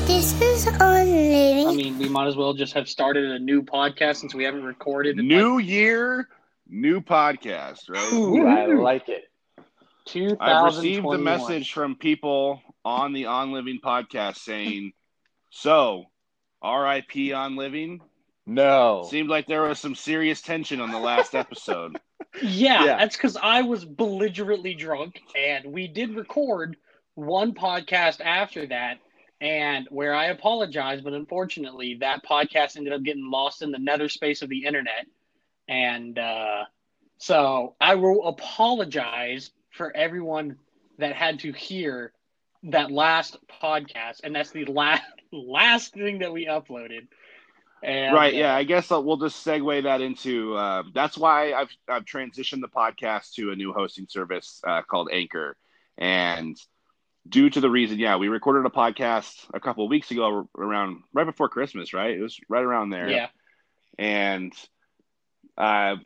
This is on living. I mean, we might as well just have started a new podcast since we haven't recorded. New year, new podcast, right? Ooh, I like it. I've received a message from people on the On Living podcast saying, so, RIP On Living? No. Seemed like there was some serious tension on the last episode. Yeah, that's because I was belligerently drunk, and we did record one podcast after that, and where I apologize, but unfortunately, that podcast ended up getting lost in the nether space of the internet. And so I will apologize for everyone that had to hear that last podcast, and that's the last thing that we uploaded. And, right, yeah, I guess we'll just segue that into that's why I've transitioned the podcast to a new hosting service called Anchor. And due to the reason, we recorded a podcast a couple of weeks ago around right before Christmas, right? It was right around there. Yeah. And I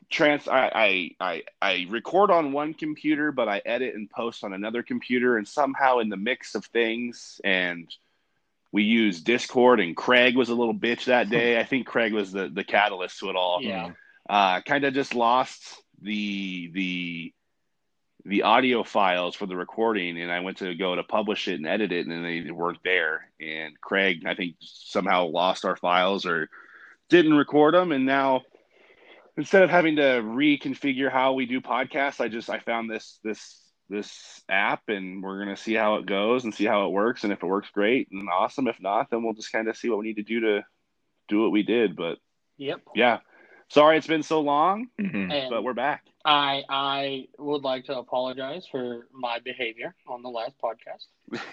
record on one computer, but I edit and post on another computer, and somehow in the mix of things, and we used Discord, and Craig was a little bitch that day. I think Craig was the catalyst to it all. Yeah. Kind of just lost the audio files for the recording, and I went to go to publish it and edit it, and they weren't there. And Craig, I think, somehow lost our files or didn't record them, and now instead of having to reconfigure how we do podcasts, I found this app, and we're going to see how it goes and see how it works. And if it works, great and awesome. If not, then we'll just kind of see what we need to do to do what we did. But yeah, sorry it's been so long, but we're back. I would like to apologize for my behavior on the last podcast.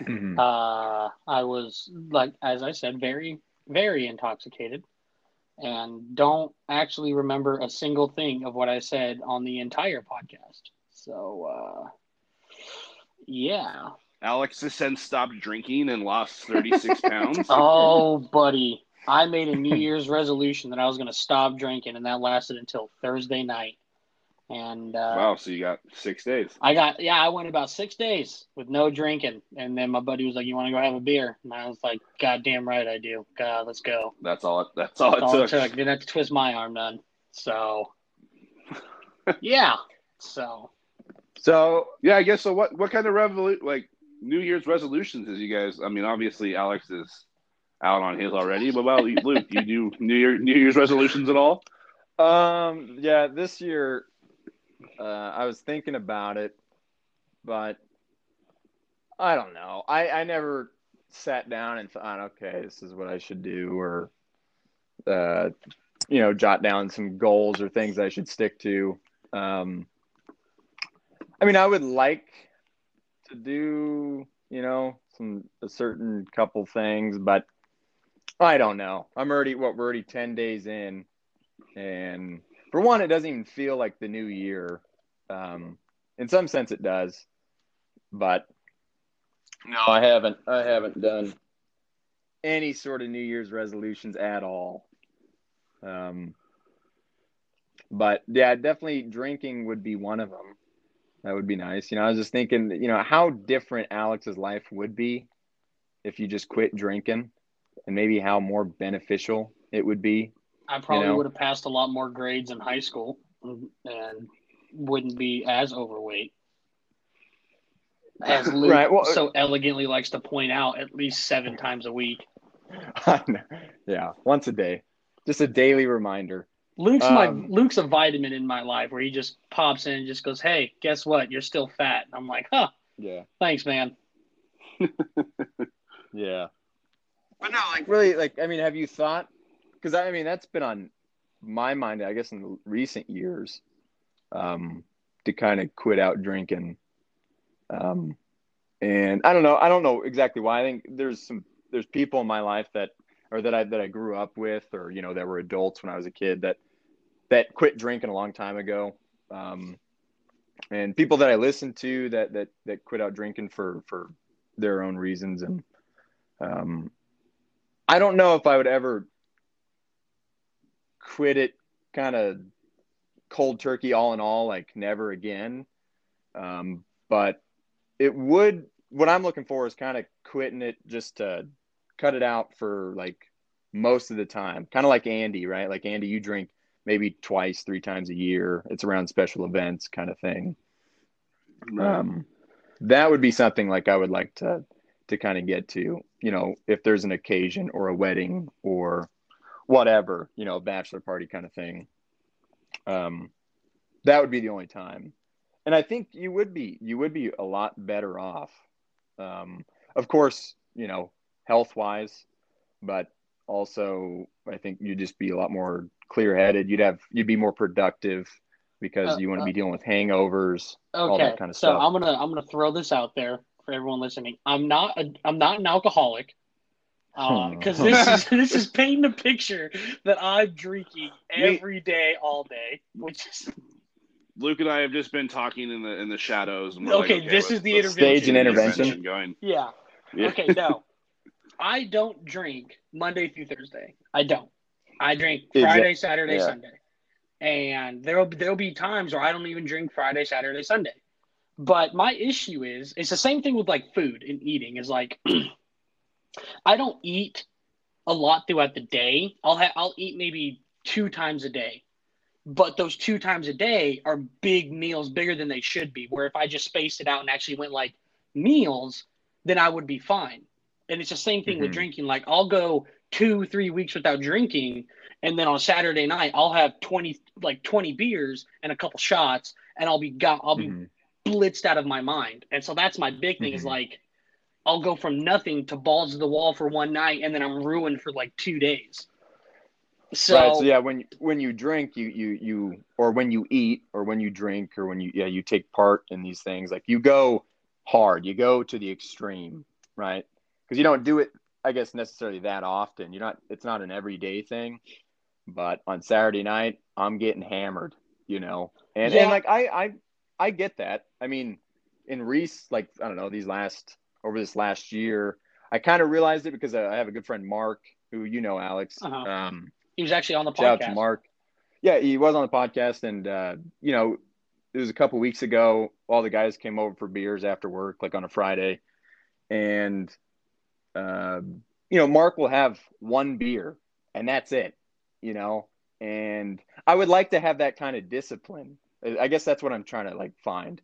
I was, like, as I said, very, very intoxicated, and don't actually remember a single thing of what I said on the entire podcast. So, yeah. Alex has since stopped drinking and lost 36 pounds. Oh, buddy. I made a New Year's resolution that I was going to stop drinking, and that lasted until Thursday night. And wow, so you got 6 days. I went about 6 days with no drinking. And then my buddy was like, "You want to go have a beer?" And I was like, "God damn right I do. God, let's go." That's all it took. Didn't have to twist my arm none. So, yeah. So yeah, I guess so. What kind of New Year's resolutions is you guys? I mean, obviously Alex is out on his already, but well, Luke, you do New Year's resolutions at all? Yeah, this year I was thinking about it, but I don't know. I never sat down and thought, okay, this is what I should do, or jot down some goals or things I should stick to. I mean, I would like to do, a certain couple things, but I don't know. We're already 10 days in, and for one, it doesn't even feel like the new year. In some sense it does, but no, I haven't done any sort of New Year's resolutions at all. But yeah, definitely drinking would be one of them. That would be nice. I was just thinking, how different Alex's life would be if you just quit drinking, and maybe how more beneficial it would be. I probably would have passed a lot more grades in high school and wouldn't be as overweight. As Luke so elegantly likes to point out, at least 7 times a week. Yeah, once a day. Just a daily reminder. Luke's a vitamin in my life where he just pops in and just goes, "Hey, guess what? You're still fat." And I'm like, "Huh. Yeah. Thanks, man." Yeah. But no, really, I mean, have you thought, because I mean, that's been on my mind, I guess, in the recent years, to kind of quit out drinking. And I don't know exactly why. I think there's people in my life that I grew up with, or, that were adults when I was a kid that quit drinking a long time ago. And people that I listened to that quit out drinking for their own reasons. And, I don't know if I would ever quit it kind of cold turkey, all in all, like never again. But it would, what I'm looking for is kind of quitting it just to cut it out for like most of the time. Kind of like Andy, right? Like Andy, you drink maybe twice, 3 times a year. It's around special events kind of thing. Right. That would be something like I would like to kind of get to, if there's an occasion or a wedding or whatever, a bachelor party kind of thing. That would be the only time. And I think you would be a lot better off. Of course, health wise, but also I think you'd just be a lot more clear headed. You'd be more productive because you wouldn't be dealing with hangovers, all that kind of so stuff. I'm gonna throw this out there for everyone listening. I'm not an alcoholic. Because this is painting a picture that I'm drinking every day, all day, which is Luke and I have just been talking in the shadows. And we're okay. like, This is the intervention. Stage and intervention going. Yeah. Okay. No, I don't drink Monday through Thursday. I don't. I drink Friday, Saturday, Sunday, and there'll be times where I don't even drink Friday, Saturday, Sunday. But my issue is it's the same thing with like food and eating. Is like I don't eat a lot throughout the day. I'll eat maybe 2 times a day. But those 2 times a day are big meals, bigger than they should be. Where if I just spaced it out and actually went like meals, then I would be fine. And it's the same thing with drinking. Like I'll go 2-3 weeks without drinking, and then on Saturday night I'll have 20 beers and a couple shots, and I'll be blitzed out of my mind. And so that's my big thing is like I'll go from nothing to balls to the wall for one night, and then I'm ruined for like 2 days. So, right. So yeah, when you drink, you or when you eat or when you drink or when you take part in these things, like you go hard, you go to the extreme, right? Because you don't do it, I guess, necessarily that often. It's not an everyday thing. But on Saturday night, I'm getting hammered, and like I get that. I mean, in like I don't know, over this last year, I kind of realized it because I have a good friend, Mark, who Alex. He was actually on the podcast. Shout out to Mark. Yeah, he was on the podcast, and it was a couple weeks ago. All the guys came over for beers after work, like on a Friday, and Mark will have one beer, and that's it, And I would like to have that kind of discipline. I guess that's what I'm trying to like find.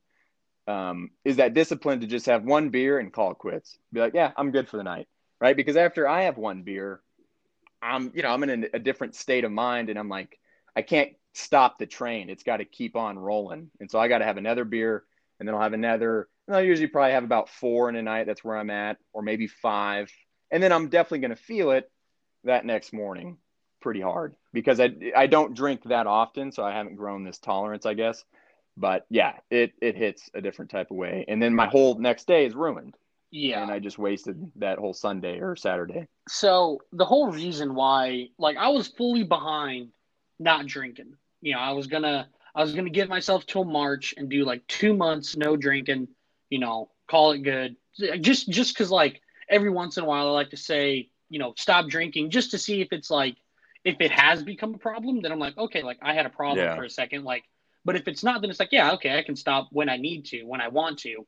Is that discipline to just have one beer and call it quits. Be like, yeah, I'm good for the night. Right. Because after I have one beer, I'm in a different state of mind, and I'm like, I can't stop the train. It's got to keep on rolling. And so I got to have another beer, and then I'll have another, and I'll usually probably have about 4 in a night. That's where I'm at, or maybe 5. And then I'm definitely going to feel it that next morning pretty hard because I don't drink that often. So I haven't grown this tolerance, I guess. But yeah, it hits a different type of way. And then my whole next day is ruined. Yeah. And I just wasted that whole Sunday or Saturday. So the whole reason why, like, I was fully behind not drinking. I was gonna give myself till March and do like 2 months no drinking. Call it good. Just because like every once in a while I like to say, stop drinking just to see if it's like if it has become a problem. Then I'm like, okay, like I had a problem for a second, like. But if it's not, then it's like, yeah, okay, I can stop when I need to, when I want to.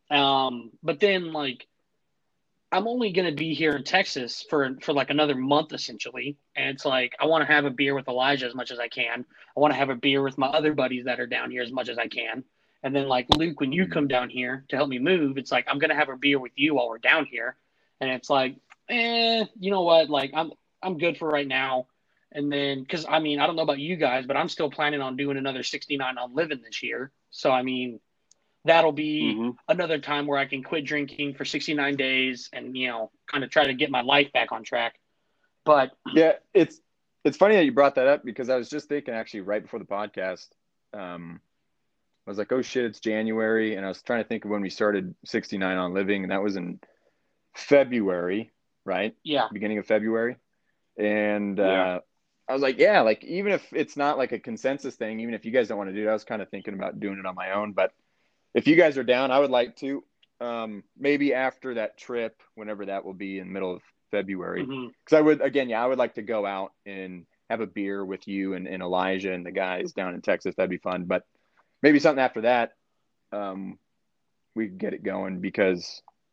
But then like I'm only going to be here in Texas for like another month essentially. And it's like, I want to have a beer with Elijah as much as I can. I want to have a beer with my other buddies that are down here as much as I can. And then like Luke, when you come down here to help me move, it's like, I'm going to have a beer with you while we're down here. And it's like, you know what? Like I'm good for right now. And then, cause I mean, I don't know about you guys, but I'm still planning on doing another 69 on living this year. So, I mean, that'll be another time where I can quit drinking for 69 days and, kind of try to get my life back on track. But yeah, it's funny that you brought that up because I was just thinking actually right before the podcast, I was like, oh shit, it's January. And I was trying to think of when we started 69 on living, and that was in February, right? Yeah. Beginning of February. And, I was like, yeah, like even if it's not like a consensus thing, even if you guys don't want to do it, I was kind of thinking about doing it on my own, but if you guys are down, I would like to, maybe after that trip, whenever that will be in the middle of February, because I would like to go out and have a beer with you and Elijah and the guys down in Texas. That'd be fun. But maybe something after that, we could get it going because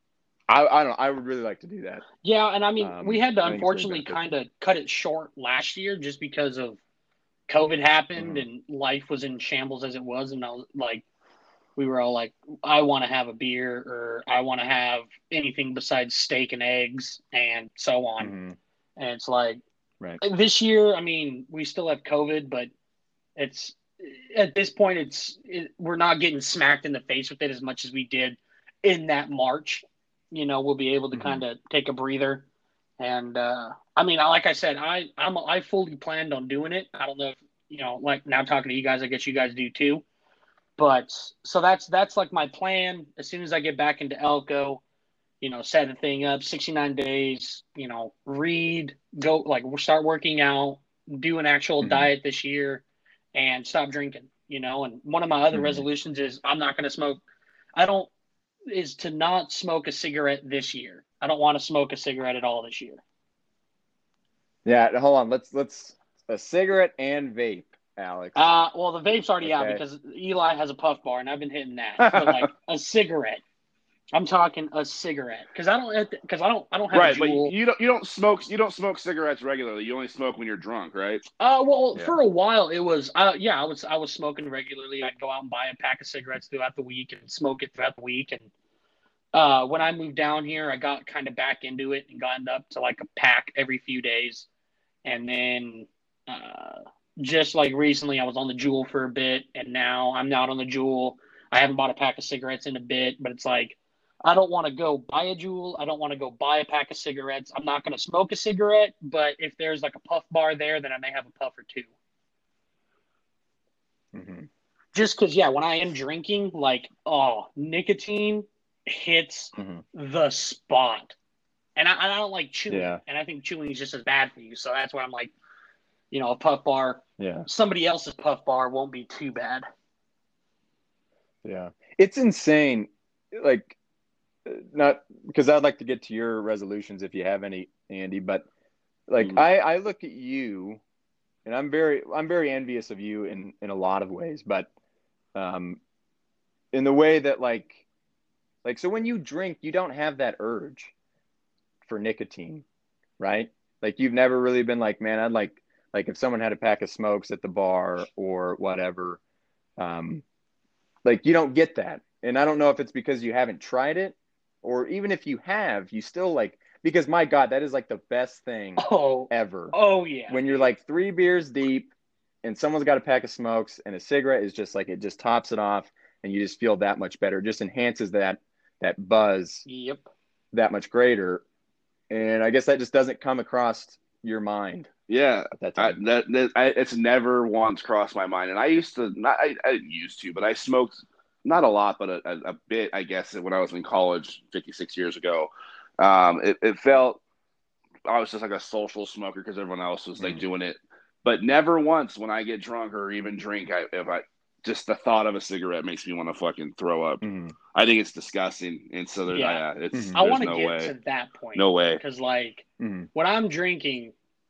I don't know. I would really like to do that. Yeah, and I mean, we had to I think it's really unfortunately beneficial. kind of cut it short last year just because of COVID happened Mhm. and life was in shambles as it was, and I was like, we were all like, I want to have a beer or I want to have anything besides steak and eggs and so on. Mhm. And it's like Right. this year, I mean, we still have COVID, but it's at this point, we're not getting smacked in the face with it as much as we did in that March. You know, we'll be able to Mhm. kind of take a breather. And I mean, like I said, I fully planned on doing it. I don't know if like now talking to you guys, I guess you guys do too. But so that's like my plan. As soon as I get back into Elko, set the thing up, 69 days. Read, go like we'll start working out, do an actual Mhm. diet this year, and stop drinking. And one of my other Mhm. resolutions is I'm not going to smoke. I don't is to not smoke a cigarette this year. I don't want to smoke a cigarette at all this year. Yeah, hold on. Let's a cigarette and vape, Alex. Well, the vape's already out Okay. because Eli has a puff bar and I've been hitting that. But like a cigarette, I'm talking a cigarette because I don't have Right, a but Juul. you don't smoke cigarettes regularly. You only smoke when you're drunk, right? Well, Yeah. for a while it was, I was smoking regularly. I'd go out and buy a pack of cigarettes throughout the week and smoke it throughout the week. And when I moved down here, I got kind of back into it and gotten up to like a pack every few days. And then just like recently, I was on the Juul for a bit, and now I'm not on the Juul. I haven't bought a pack of cigarettes in a bit, but it's like I don't want to go buy a Juul. I don't want to go buy a pack of cigarettes. I'm not going to smoke a cigarette, but if there's like a puff bar there, then I may have a puff or two. Mhm. Just because, yeah, when I am drinking, like, nicotine hits Mhm. the spot. And I don't like chewing. Yeah. And I think chewing is just as bad for you. So that's why I'm like, a puff bar, Yeah. somebody else's puff bar won't be too bad. Yeah. It's insane. Like, not because I'd like to get to your resolutions if you have any, Andy, but like Mhm. I look at you and I'm very envious of you in a lot of ways, but in the way that like so when you drink, you don't have that urge for nicotine, right? Like you've never really been like, man, I'd like if someone had a pack of smokes at the bar or whatever, like you don't get that. And I don't know if it's because you haven't tried it or even if you have, you still like, because my God, that is like the best thing ever. Oh yeah. When you're like 3 beers deep and someone's got a pack of smokes and a cigarette is just like, it just tops it off and you just feel that much better. It just enhances that buzz Yep. that much greater. And I guess that just doesn't come across your mind. Yeah, at that time. It's never once crossed my mind. And I used to not, I didn't used to, but I smoked not a lot, but a bit, I guess, when I was in college 56 years ago. It felt I was just like a social smoker because everyone else was like doing it, but never once when I get drunk or even drink, just the thought of a cigarette makes me want to fucking throw up. I think it's disgusting, and so I want to get to that point. No way. Because like when I'm drinking,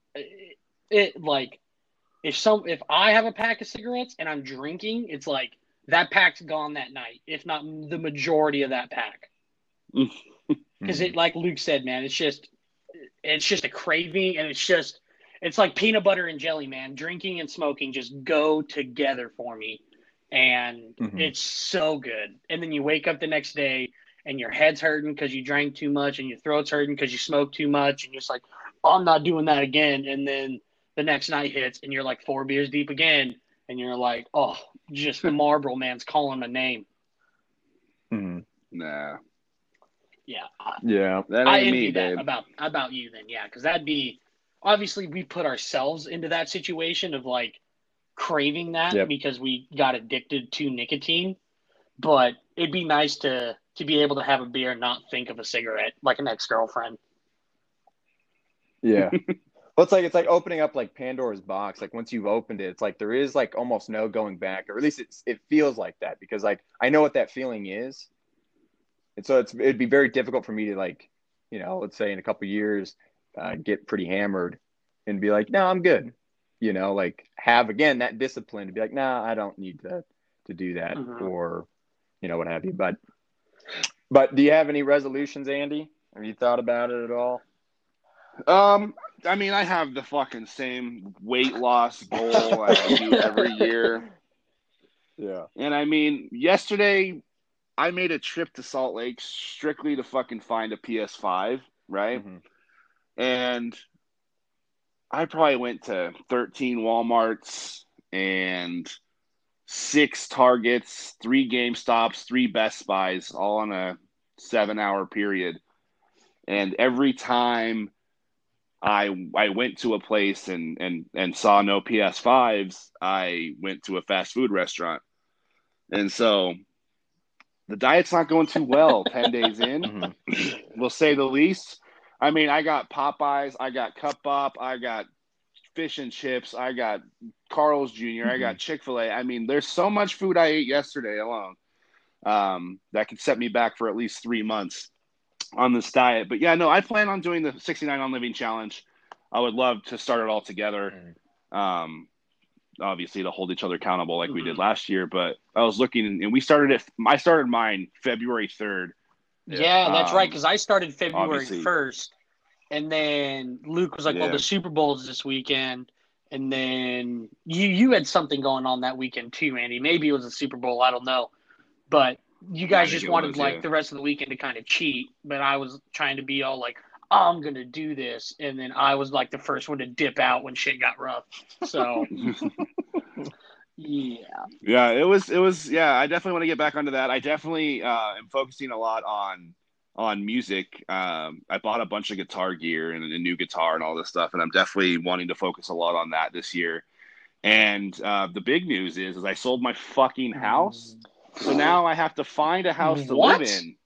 it like if I have a pack of cigarettes and I'm drinking, it's like that pack's gone that night, if not the majority of that pack. Because it, like Luke said, man, it's just a craving, and it's like peanut butter and jelly, man. Drinking and smoking just go together for me. And it's so good. And then you wake up the next day and your head's hurting because you drank too much and your throat's hurting because you smoked too much. And you're just like, I'm not doing that again. And then the next night hits and you're like 4 beers deep again. And you're like, oh, just Marlboro man's calling my name. Nah. Yeah. Yeah. That I ain't envy me, that babe. about you then. Yeah. Because that'd be, obviously we put ourselves into that situation of like, craving that because we got addicted to nicotine, but it'd be nice to be able to have a beer and not think of a cigarette like an ex-girlfriend. Yeah. Well, it's like opening up like Pandora's box. Like once you've opened it, it's like there is like almost no going back, or at least it feels like that, because like I know what that feeling is, and so it'd be very difficult for me to like, let's say in a couple of years, get pretty hammered and be like, no, I'm good. Like have again that discipline to be like, nah, I don't need to do that, or what have you. But But do you have any resolutions, Andy? Have you thought about it at all? I mean, I have the fucking same weight loss goal as I do every year. Yeah. And I mean, yesterday I made a trip to Salt Lake strictly to fucking find a PS5, right? Mm-hmm. And I probably went to 13 Walmarts and 6 Targets, 3 GameStops, 3 Best Buys, all on a 7-hour period. And every time I went to a place and saw no PS5s, I went to a fast food restaurant. And so the diet's not going too well 10 days in, we'll say the least. I mean, I got Popeyes, I got Cup Bop, I got fish and chips, I got Carl's Jr., I got Chick-fil-A. I mean, there's so much food I ate yesterday alone that could set me back for at least 3 months on this diet. But yeah, no, I plan on doing the 69 on Living challenge. I would love to start it all together. Obviously to hold each other accountable like we did last year, but I was looking and I started mine February 3rd. Yeah, that's right. Cause I started February obviously. 1st and then Luke was like, well, Yeah. the Super Bowl's this weekend. And then you had something going on that weekend too, Andy. Maybe it was a Super Bowl. I don't know. But you guys just wanted the rest of the weekend to kind of cheat. But I was trying to be all like, oh, I'm going to do this. And then I was like the first one to dip out when shit got rough. So, yeah. Yeah, it was. Yeah, I definitely want to get back onto that. I definitely am focusing a lot on music. I bought a bunch of guitar gear and a new guitar and all this stuff, and I'm definitely wanting to focus a lot on that this year. And the big news is I sold my fucking house, so now I have to find a house to live in,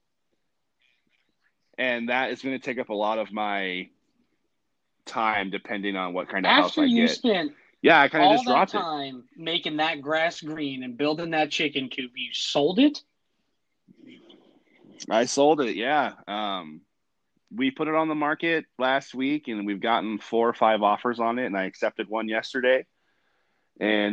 and that is going to take up a lot of my time, depending on what kind of house I get. Spent yeah, I kind of just all that dropped it. time making that grass green and building that chicken coop. You sold it? I sold it, yeah. We put it on the market last week, and we've gotten 4 or 5 offers on it, and I accepted one yesterday. And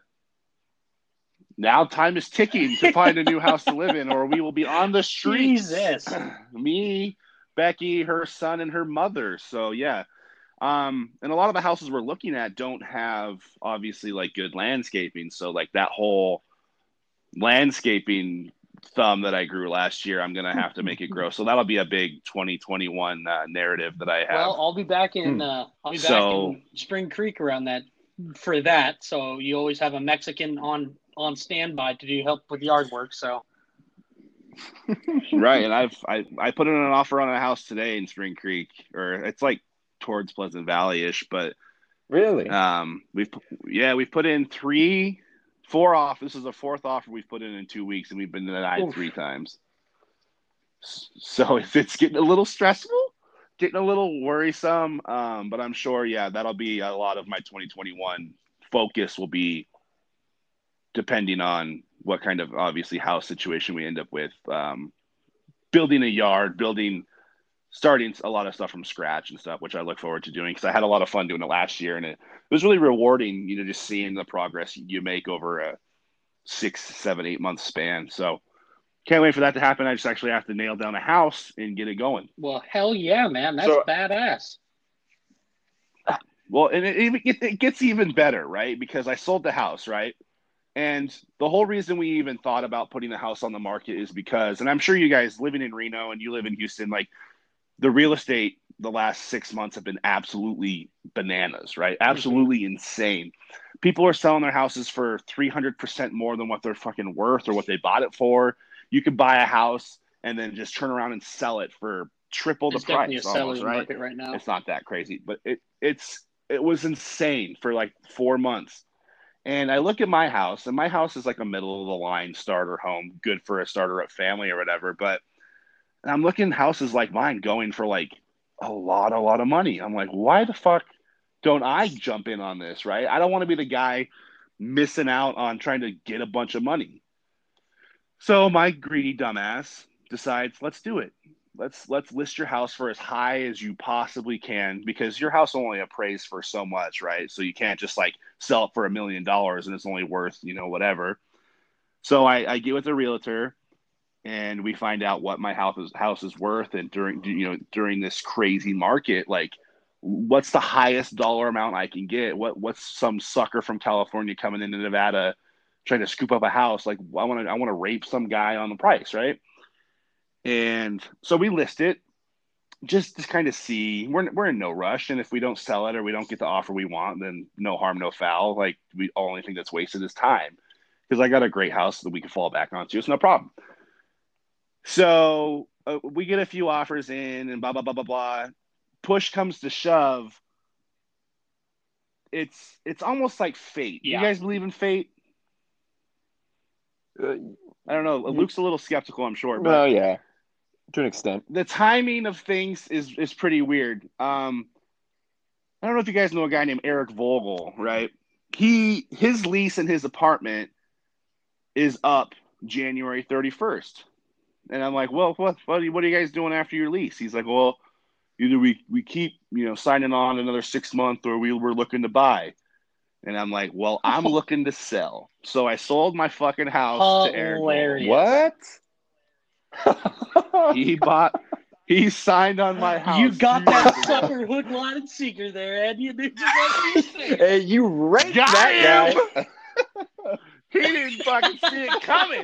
now time is ticking to find a new house to live in, or we will be on the streets. Jesus. Me, Becky, her son, and her mother. So, yeah. And a lot of the houses we're looking at don't have, obviously, like, good landscaping. So, like, that whole landscaping thumb that I grew last year, I'm gonna have to make it grow. So that'll be a big 2021 narrative that I have. Well, I'll be back in in Spring Creek around that for that. So you always have a Mexican on standby to do help with yard work. So right, and I put in an offer on a house today in Spring Creek, or it's like towards Pleasant Valley-ish, but really, we've put in 4 offers. This is the 4th offer we've put in 2 weeks, and we've been denied 3 times. So it's getting a little stressful, getting a little worrisome, but I'm sure, that'll be a lot of my 2021 focus will be depending on what kind of, obviously, house situation we end up with. Building a yard, starting a lot of stuff from scratch and stuff, which I look forward to doing because I had a lot of fun doing it last year, and it was really rewarding, just seeing the progress you make over a 6, 7, 8 month span. So can't wait for that to happen. I just actually have to nail down a house and get it going. Well, hell yeah, man. That's badass. Well, and it gets even better, right? Because I sold the house, right? And the whole reason we even thought about putting the house on the market is because, and I'm sure you guys living in Reno and you live in Houston, like, the real estate the last 6 months have been absolutely bananas, right? Absolutely insane. People are selling their houses for 300% more than what they're fucking worth or what they bought it for. You could buy a house and then just turn around and sell it for triple the price. It's definitely a seller's market right now. It's not that crazy, but it was insane for like 4 months. And I look at my house, and my house is like a middle of the line starter home, good for a starter up family or whatever, but I'm looking at houses like mine going for like a lot of money. I'm like, why the fuck don't I jump in on this, right? I don't want to be the guy missing out on trying to get a bunch of money. So my greedy dumbass decides, let's do it. Let's list your house for as high as you possibly can, because your house only appraised for so much, right? So you can't just like sell it for $1 million and it's only worth, whatever. So I get with a realtor, and we find out what my house is worth, and during this crazy market, like what's the highest dollar amount I can get? What's some sucker from California coming into Nevada trying to scoop up a house? Like I want to rape some guy on the price, right? And so we list it just to kind of see. We're in no rush, and if we don't sell it or we don't get the offer we want, then no harm, no foul. Like we only thing that's wasted is time, because I got a great house that we can fall back onto. It's no problem. So we get a few offers in, and blah blah blah blah blah. Push comes to shove. It's almost like fate. Yeah. You guys believe in fate? I don't know. Luke's a little skeptical, I'm sure. But Well, yeah, to an extent. the timing of things is pretty weird. I don't know if you guys know a guy named Eric Vogel, right? His lease in his apartment is up January 31st. And I'm like, well, what are you guys doing after your lease? He's like, well, either we keep, signing on another 6 months, or we're looking to buy. And I'm like, well, I'm looking to sell. So I sold my fucking house to Eric Vogel. What? He signed on my house. You got that sucker hook, line, and sinker there, Ed. You did just like you said. Hey, you raped that guy. He didn't fucking see it coming.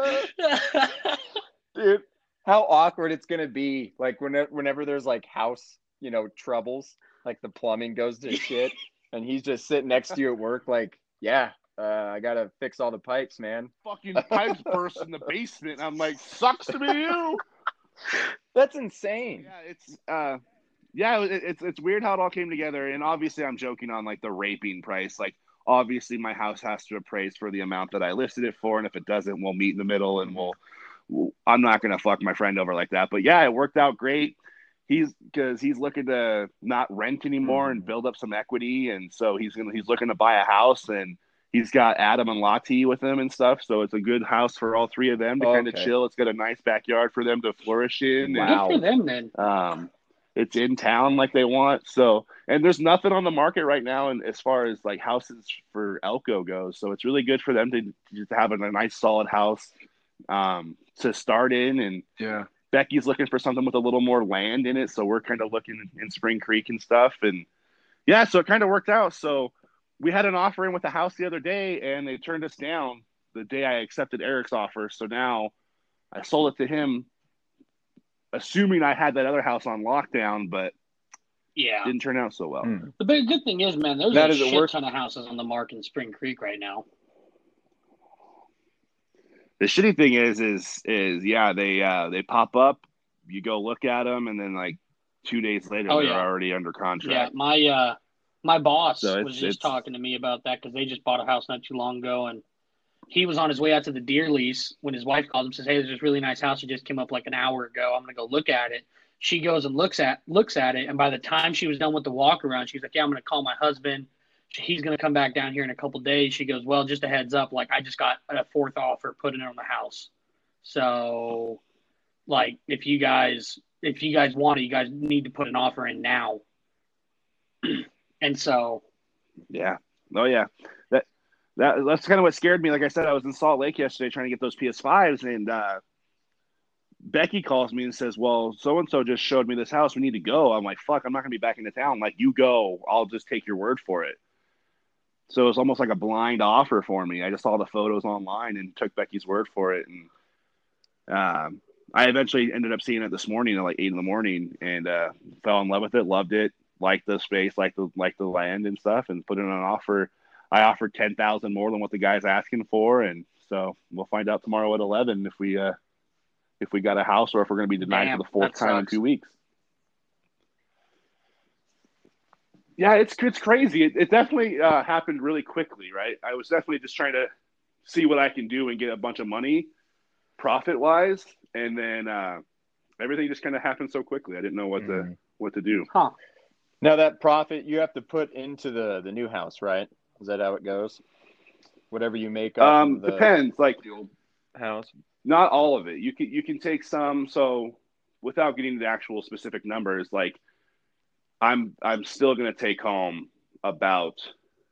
Dude, how awkward it's gonna be, like whenever there's like house, troubles, like the plumbing goes to shit, and he's just sitting next to you at work, like, yeah, I gotta fix all the pipes, man. Fucking pipes burst in the basement. I'm like, sucks to be you. That's insane. Yeah, it's weird how it all came together, and obviously I'm joking on like the raping price. Like, obviously my house has to appraise for the amount that I listed it for, and if it doesn't, we'll meet in the middle, and I'm not gonna fuck my friend over like that. But yeah, it worked out great. He's looking to not rent anymore and build up some equity, and so he's looking to buy a house, and he's got Adam and Lottie with him and stuff. So it's a good house for all three of them to kind of chill. It's got a nice backyard for them to flourish in. Wow. Good for them, then. It's in town like they want. So, and there's nothing on the market right now, and as far as like houses for Elko goes, so it's really good for them to just have a nice solid house to start in. And yeah, Becky's looking for something with a little more land in it, so we're kind of looking in Spring Creek and stuff. And yeah, so it kind of worked out. So we had an offer in with the house the other day, and they turned us down the day I accepted Eric's offer. So now I sold it to him, assuming I had that other house on lockdown, but yeah, didn't turn out so well. The big good thing is, man, there's a shit ton of houses on the market in Spring Creek right now. The shitty thing is yeah, they pop up, you go look at them, and then like 2 days later they're already under contract. Yeah, my boss was just talking to me about that, because they just bought a house not too long ago, and he was on his way out to the deer lease when his wife called him and says, hey, there's this really nice house that just came up like an hour ago. I'm going to go look at it. She goes and looks at it, and by the time she was done with the walk around, she's like, yeah, I'm going to call my husband. He's going to come back down here in a couple days. She goes, well, just a heads up, like I just got a fourth offer putting it on the house. So like if you guys want it, you guys need to put an offer in now. And so yeah. Oh yeah. That's kind of what scared me. Like I said, I was in Salt Lake yesterday trying to get those PS5s, and Becky calls me and says, well, so-and-so just showed me this house. We need to go. I'm like, fuck, I'm not going to be back into town. Like, you go. I'll just take your word for it. So it was almost like a blind offer for me. I just saw the photos online and took Becky's word for it. And I eventually ended up seeing it this morning at like 8 a.m. and fell in love with it, loved it, liked the space, liked the land and stuff, and put in an offer. I offered $10,000 more than what the guy's asking for, and so we'll find out tomorrow at 11 if we got a house, or if we're going to be denied for the fourth time in 2 weeks. Yeah, it's crazy. It definitely happened really quickly, right? I was definitely just trying to see what I can do and get a bunch of money profit-wise, and then everything just kind of happened so quickly. I didn't know what to do. Huh. Now that profit you have to put into the new house, right? Is that how it goes? Whatever you make up depends. Like the old house. Not all of it. You can take some. So without getting the actual specific numbers, like I'm still going to take home about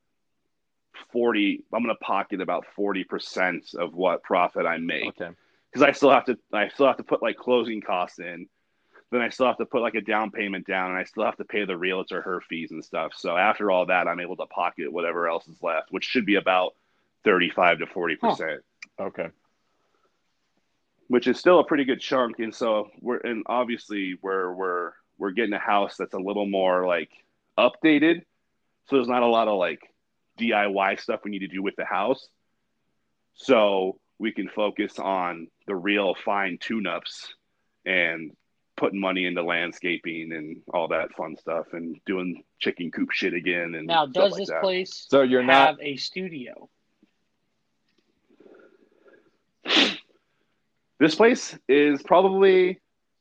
40. I'm going to pocket about 40% of what profit I make. Okay. because I still have to put like closing costs in. Then I still have to put like a down payment down, and I still have to pay the realtor her fees and stuff. So after all that, I'm able to pocket whatever else is left, which should be about 35 to 40%. Okay. Which is still a pretty good chunk. And so we're getting a house that's a little more like updated. So there's not a lot of like DIY stuff we need to do with the house. So we can focus on the real fine tune-ups and putting money into landscaping and all that fun stuff and doing chicken coop shit again. And Now, does like this that. place So you're have not a studio? This place is probably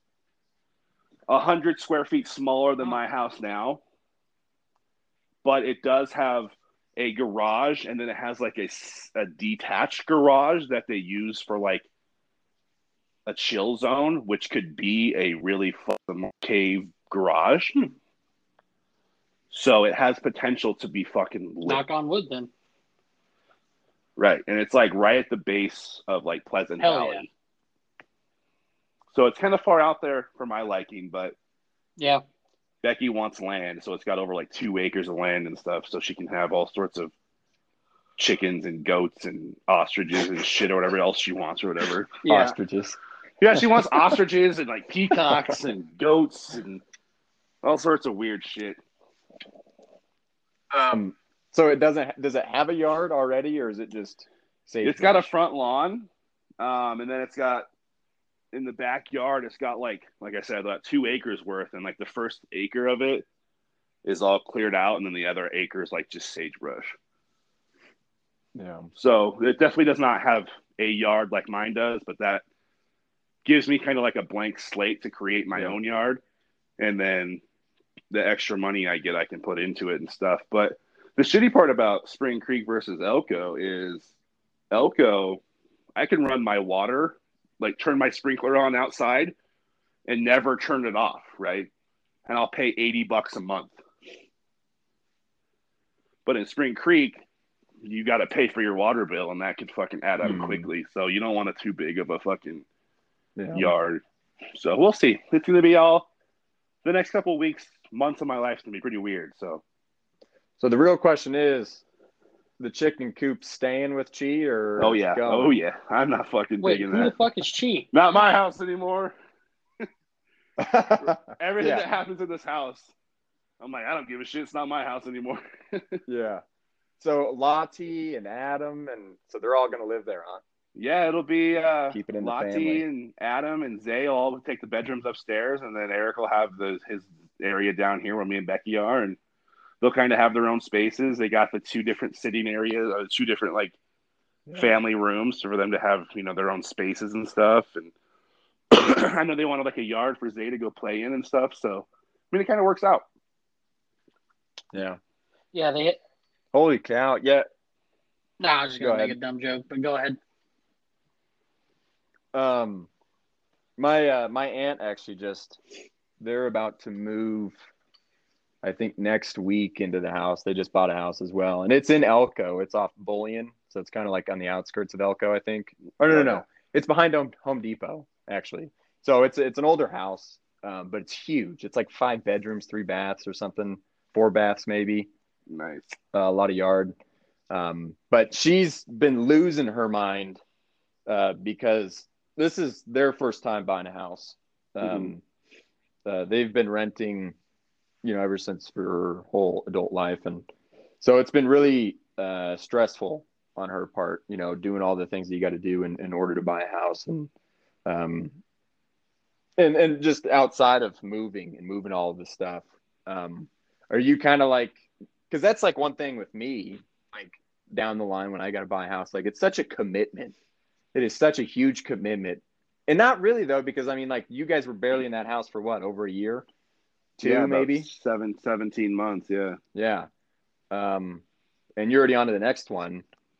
100 square feet smaller than my house now, but it does have a garage, and then it has like a detached garage that they use for like a chill zone, which could be a really fun cave garage. So it has potential to be fucking lit. Knock on wood, then. Right. And it's like right at the base of like Pleasant Hell Valley. yeah. So it's kind of far out there for my liking, but Yeah. Becky wants land, so it's got over like 2 acres of land and stuff, so she can have all sorts of chickens and goats and ostriches and shit or whatever else she wants or whatever. Yeah. ostriches. Yeah, she wants ostriches and like peacocks and goats and all sorts of weird shit. So it does it have a yard already, or is it just sagebrush? It's got a front lawn, and then it's got in the backyard. It's got like I said, about 2 acres worth, and like the first acre of it is all cleared out, and then the other acre is like just sagebrush. Yeah. So it definitely does not have a yard like mine does, but that gives me kind of like a blank slate to create my own yard, and then the extra money I get, I can put into it and stuff. But the shitty part about Spring Creek versus Elko is Elko, I can run my water, like turn my sprinkler on outside and never turn it off, right? And I'll pay $80 a month. But in Spring Creek, you got to pay for your water bill, and that could fucking add up quickly. So you don't want it too big of a fucking yard. So we'll see. It's going to be all the next couple of weeks, months of my life is going to be pretty weird. So the real question is, the chicken coop staying with Chi or oh yeah, going? oh yeah, I'm not fucking Wait, digging who that. the fuck is Chi? Not my house anymore. Everything Yeah. that happens in this house, I'm like, I don't give a shit. It's not my house anymore. Yeah. So Lottie and Adam, and so they're all going to live there, huh? Yeah, it'll be Keep it in the Lottie family. and Adam and Zay will all take the bedrooms upstairs, and then Eric will have his area down here where me and Becky are, and they'll kind of have their own spaces. They got the 2 different sitting areas, 2 different like family rooms for them to have, their own spaces and stuff. And I know they wanted like a yard for Zay to go play in and stuff. So I mean, it kind of works out. Yeah. Yeah, they. Holy cow! Yeah. No, I was just Go gonna make ahead. a dumb joke, but go ahead. My aunt actually they're about to move, I think next week, into the house. They just bought a house as well, and it's in Elko. It's off Bullion, so it's kind of like on the outskirts of Elko, I think. Or no, it's behind Home Depot actually. So it's an older house, but it's huge. It's like 5 bedrooms, 3 baths or something, 4 baths maybe. Nice. A lot of yard. But she's been losing her mind because this is their first time buying a house. They've been renting, ever since for her whole adult life. And so it's been really stressful on her part, doing all the things that you got to do in order to buy a house. And just outside of moving all of this stuff. Are you kind of like, because that's like one thing with me, like down the line when I got to buy a house, like it's such a commitment. It is such a huge commitment. And not really though, because I mean, like you guys were barely in that house for what, over a year? 2 maybe? 17 months. Yeah. Yeah. And you're already on to the next one.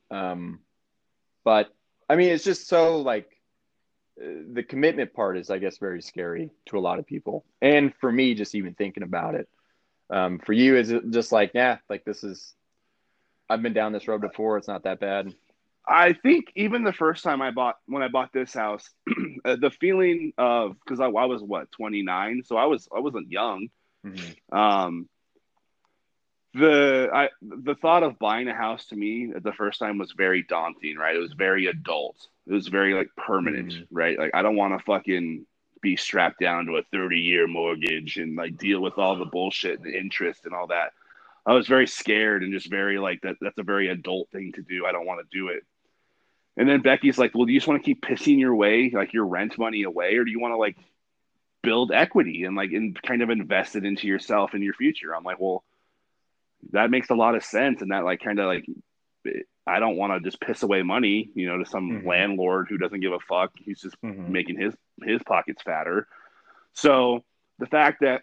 But I mean, it's just so like the commitment part is, I guess, very scary to a lot of people. And for me, just even thinking about it. For you, is it just like, like this is, I've been down this road before. It's not that bad. I think even the first time when I bought this house, the feeling of, because I was what, 29, so I wasn't young. Mm-hmm. The thought of buying a house to me the first time was very daunting, right? It was very adult. It was very like permanent, right? Like I don't want to fucking be strapped down to a 30-year mortgage and like deal with all the bullshit and the interest and all that. I was very scared and just very like that's a very adult thing to do. I don't want to do it. And then Becky's like, well, do you just want to keep pissing your way, like your rent money away, or do you want to like build equity and like kind of invest it into yourself and your future? I'm like, well, that makes a lot of sense. And that like kind of like, I don't want to just piss away money, to some landlord who doesn't give a fuck. He's just making his pockets fatter. So the fact that,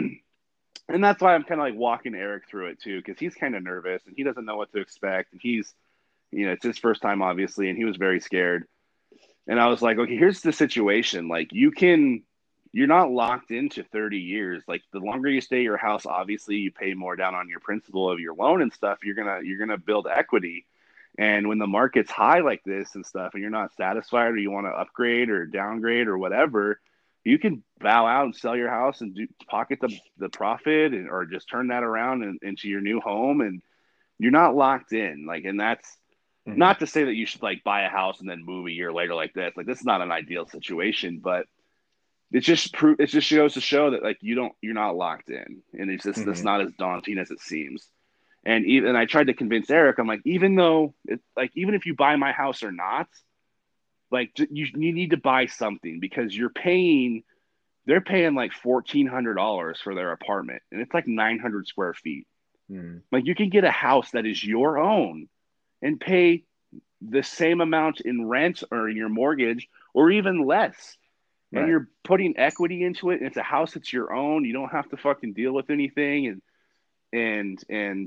and that's why I'm kind of like walking Eric through it too, because he's kind of nervous and he doesn't know what to expect. And he's, it's his first time, obviously, and he was very scared. And I was like, okay, here's the situation. Like, you're not locked into 30 years. Like, the longer you stay at your house, obviously, you pay more down on your principal of your loan and stuff. You're gonna build equity. And when the market's high like this and stuff, and you're not satisfied, or you want to upgrade or downgrade or whatever, you can bow out and sell your house and pocket the profit, or just turn that around into your new home. And you're not locked in. Like, and that's, not to say that you should like buy a house and then move a year later like this. Like, this is not an ideal situation, but it just goes to show that like you're not locked in, and it's just it's not as daunting as it seems. And I tried to convince Eric. I'm like, even if you buy my house or not, like you need to buy something, because they're paying like $1,400 for their apartment, and it's like 900 square feet. Like, you can get a house that is your own and pay the same amount in rent or in your mortgage, or even less. Right. And you're putting equity into it. And it's a house that's your own. You don't have to fucking deal with anything. And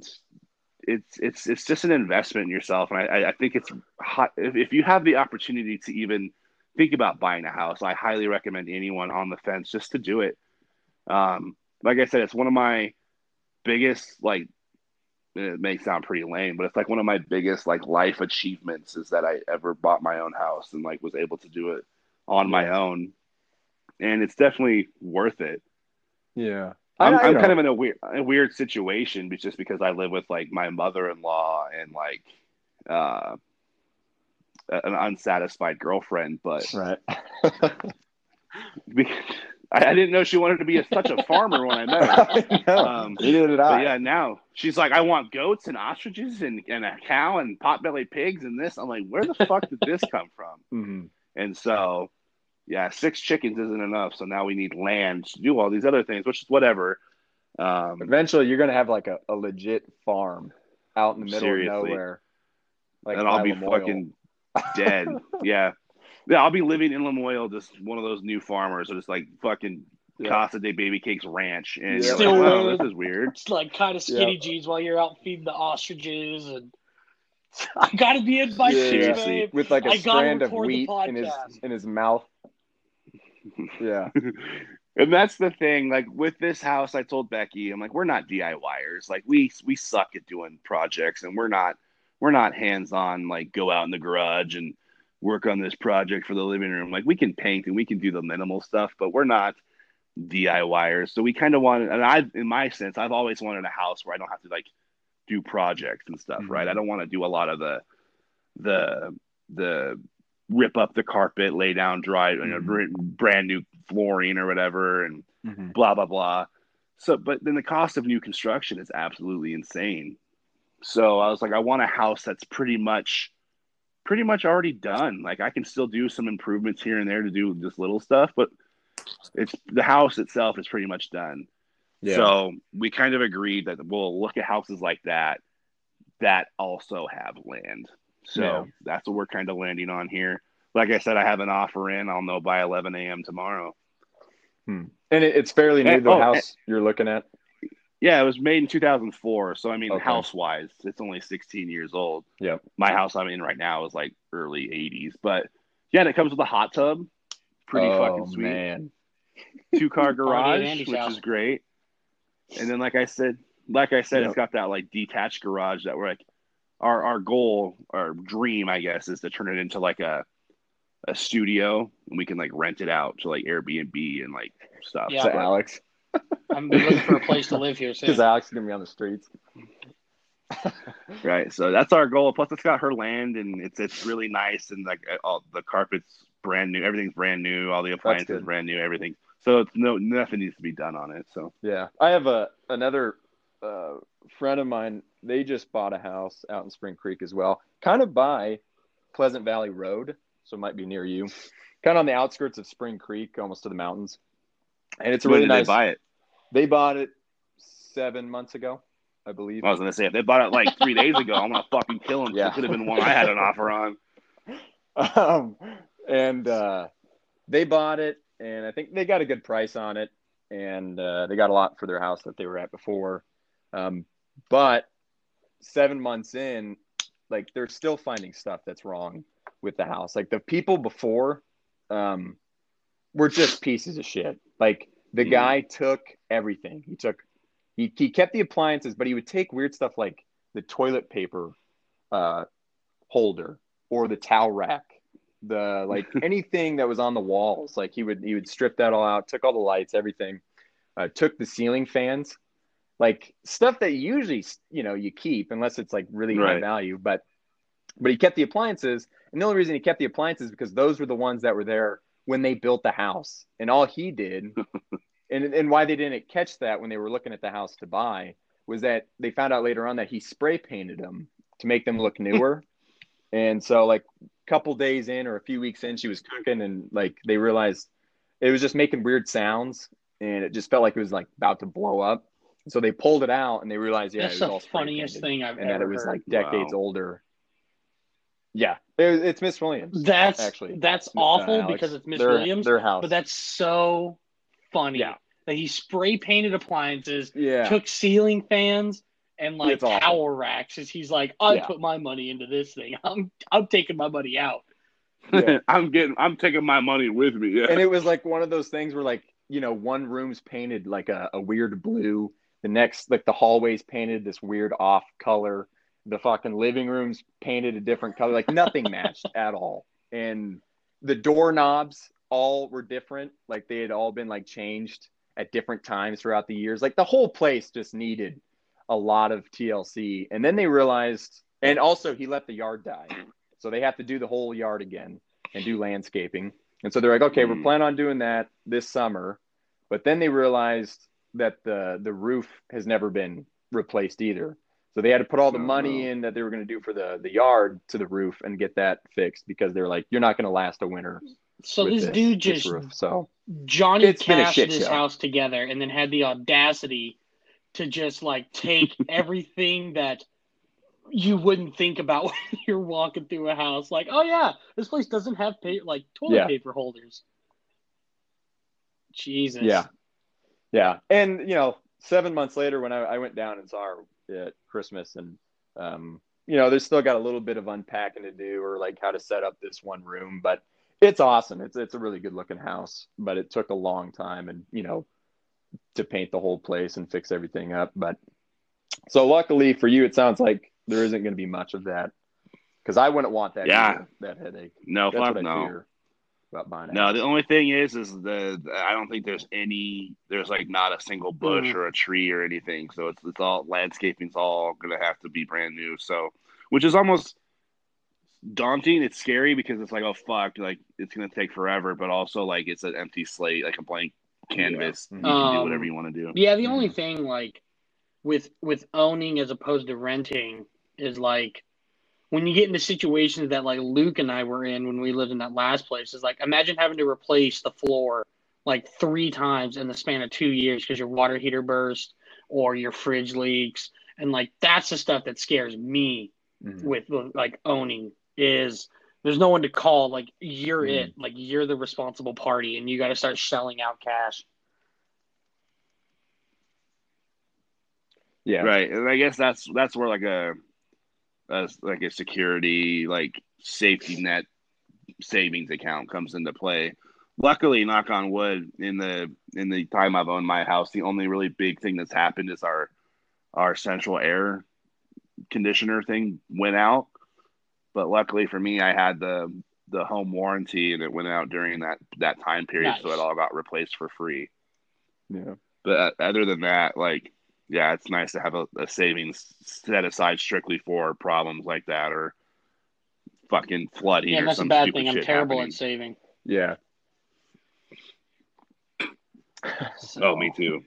it's just an investment in yourself. And I think it's hot. If you have the opportunity to even think about buying a house, I highly recommend anyone on the fence just to do it. Like I said, it's one of my biggest, like, it may sound pretty lame, but it's like one of my biggest like life achievements is that I ever bought my own house and like was able to do it on my own. And it's definitely worth it. Yeah. I'm kind of in a weird situation, just because I live with like my mother-in-law and like an unsatisfied girlfriend, but right. I didn't know she wanted to be such a farmer when I met her. Neither did I. But yeah, now she's like, I want goats and ostriches and a cow and potbelly pigs and this. I'm like, where the fuck did this come from? And so, yeah, 6 chickens isn't enough. So now we need land to do all these other things, which is whatever. Eventually, you're gonna have like a legit farm out in the middle of nowhere. Like, and I'll be fucking dead. Yeah, I'll be living in Lamoille, just one of those new farmers, or just like fucking Casa de Baby Cakes Ranch, and you're like, wow, this is weird. It's like kind of skinny jeans while you're out feeding the ostriches, and I gotta be in my seriously with like a strand of wheat in his mouth. Yeah. And that's the thing, like with this house, I told Becky, I'm like, we're not DIYers. Like we suck at doing projects, and we're not hands-on, like go out in the garage and work on this project for the living room. Like, we can paint and we can do the minimal stuff, but we're not DIYers. So we kind of wanted, and in my sense, I've always wanted a house where I don't have to like do projects and stuff, right? I don't want to do a lot of the rip up the carpet, lay down dry, brand new flooring or whatever, and blah blah blah. So, but then the cost of new construction is absolutely insane. So I was like, I want a house that's pretty much already done. Like, I can still do some improvements here and there to do just little stuff, but the house itself is pretty much done. Yeah. So we kind of agreed that we'll look at houses like that also have land. So that's what we're kind of landing on here. Like I said, I have an offer in. I'll know by 11 a.m. tomorrow. And it's fairly new, the house you're looking at? Yeah, it was made in 2004. So, I mean, house-wise, it's only 16 years old. Yep. My house I'm in right now is like early 80s. But, yeah, and it comes with a hot tub. Pretty fucking sweet. Man. 2-car garage, which is great. And then, like I said, it's got that, like, detached garage that we're like, our goal, our dream, I guess, is to turn it into like a studio, and we can like rent it out to like Airbnb and like stuff. Yeah. So But- Alex, I'm looking for a place to live here because soon. Alex is gonna be on the streets. Right. So that's our goal. Plus, it's got her land, and it's really nice, and like all the carpet's brand new, everything's brand new, all the appliances good. brand new, everything. So it's nothing needs to be done on it. So Yeah, I have another friend of mine. They just bought a house out in Spring Creek as well, kind of by Pleasant Valley Road, so it might be near you. Kind of on the outskirts of Spring Creek, almost to the mountains. And it's a when really did nice. they buy it? They bought it 7 months ago, I believe. I was gonna say if they bought it like 3 days ago, I'm gonna fucking kill them. Yeah. It could have been one I had an offer on. And they bought it, and I think they got a good price on it, and they got a lot for their house that they were at before. But 7 months in, like they're still finding stuff that's wrong with the house. Like the people before were just pieces of shit. Like the guy took everything. He kept the appliances, but he would take weird stuff like the toilet paper holder or the towel rack, the like anything that was on the walls. Like he would strip that all out, took all the lights, everything, took the ceiling fans, like stuff that usually you keep unless it's like really high Right. value. But he kept the appliances, and the only reason he kept the appliances because those were the ones that were there when they built the house. And all he did, and why they didn't catch that when they were looking at the house to buy, was that they found out later on that he spray painted them to make them look newer. And so like a couple days in or a few weeks in, she was cooking, and like they realized it was just making weird sounds, and it just felt like it was like about to blow up. So they pulled it out, and they realized, That's it was the all spray funniest painted, thing I've and that ever it was heard. like decades Wow. older. Yeah, it's Miss Williams. That's actually. that's awful Alex, because it's Miss their- Williams, their house. but that's so funny Yeah. that he spray painted appliances, Yeah, took ceiling fans and like It's awful. towel racks. As he's like, I Yeah. put my money into this thing. I'm taking my money out. Yeah. I'm taking my money with me. Yeah. and it was like one of those things where like one room's painted like a weird blue, the next like the hallway's painted this weird off color, the fucking living room's painted a different color, like nothing matched at all. And the doorknobs all were different, like they had all been like changed at different times throughout the years. Like the whole place just needed a lot of TLC. And then they realized, and also he let the yard die, so they have to do the whole yard again and do landscaping. And so they're like, okay, we're planning on doing that this summer. But then they realized that the roof has never been replaced either. So they had to put all the money in that they were going to do for the yard to the roof and get that fixed, because they're like, you're not going to last a winter. So with this dude this just roof. So Johnny It's been a cashed shit this show. house together and then had the audacity to just like take everything that you wouldn't think about when you're walking through a house. Like, oh yeah, this place doesn't have toilet paper holders. Jesus. Yeah. And 7 months later, when I went down and saw her at Christmas, and there's still got a little bit of unpacking to do, or like how to set up this one room, but it's awesome. It's a really good looking house, but it took a long time, and to paint the whole place and fix everything up. But so luckily for you, it sounds like there isn't going to be much of that, because I wouldn't want that. Yeah. Either, that headache. No, That's fuck what I no. fear about buying a No, house. the only thing is I don't think there's like not a single bush or a tree or anything. So it's all landscaping's all gonna have to be brand new. So, which is almost daunting. It's scary because it's like, oh fuck, like it's gonna take forever, but also like it's an empty slate, like a blank canvas. Yeah. You can do whatever you want to do. Yeah, the only thing like with owning as opposed to renting is like when you get into situations that like Luke and I were in when we lived in that last place, is like imagine having to replace the floor like 3 times in the span of 2 years because your water heater burst or your fridge leaks, and like that's the stuff that scares me with like owning, is there's no one to call. Like you're it, like you're the responsible party, and you got to start shelling out cash. Yeah. Right, and I guess that's where like a security, like safety net savings account comes into play. Luckily, knock on wood, in the time I've owned my house, the only really big thing that's happened is our central air conditioner thing went out. But luckily for me, I had the home warranty, and it went out during that time period, so Nice. it all got replaced for free. Yeah. But other than that, like, yeah, it's nice to have a savings set aside strictly for problems like that, or fucking flooding, Yeah, or that's a some bad stupid thing. I'm shit terrible happening. at saving. Yeah. So, Oh, me too.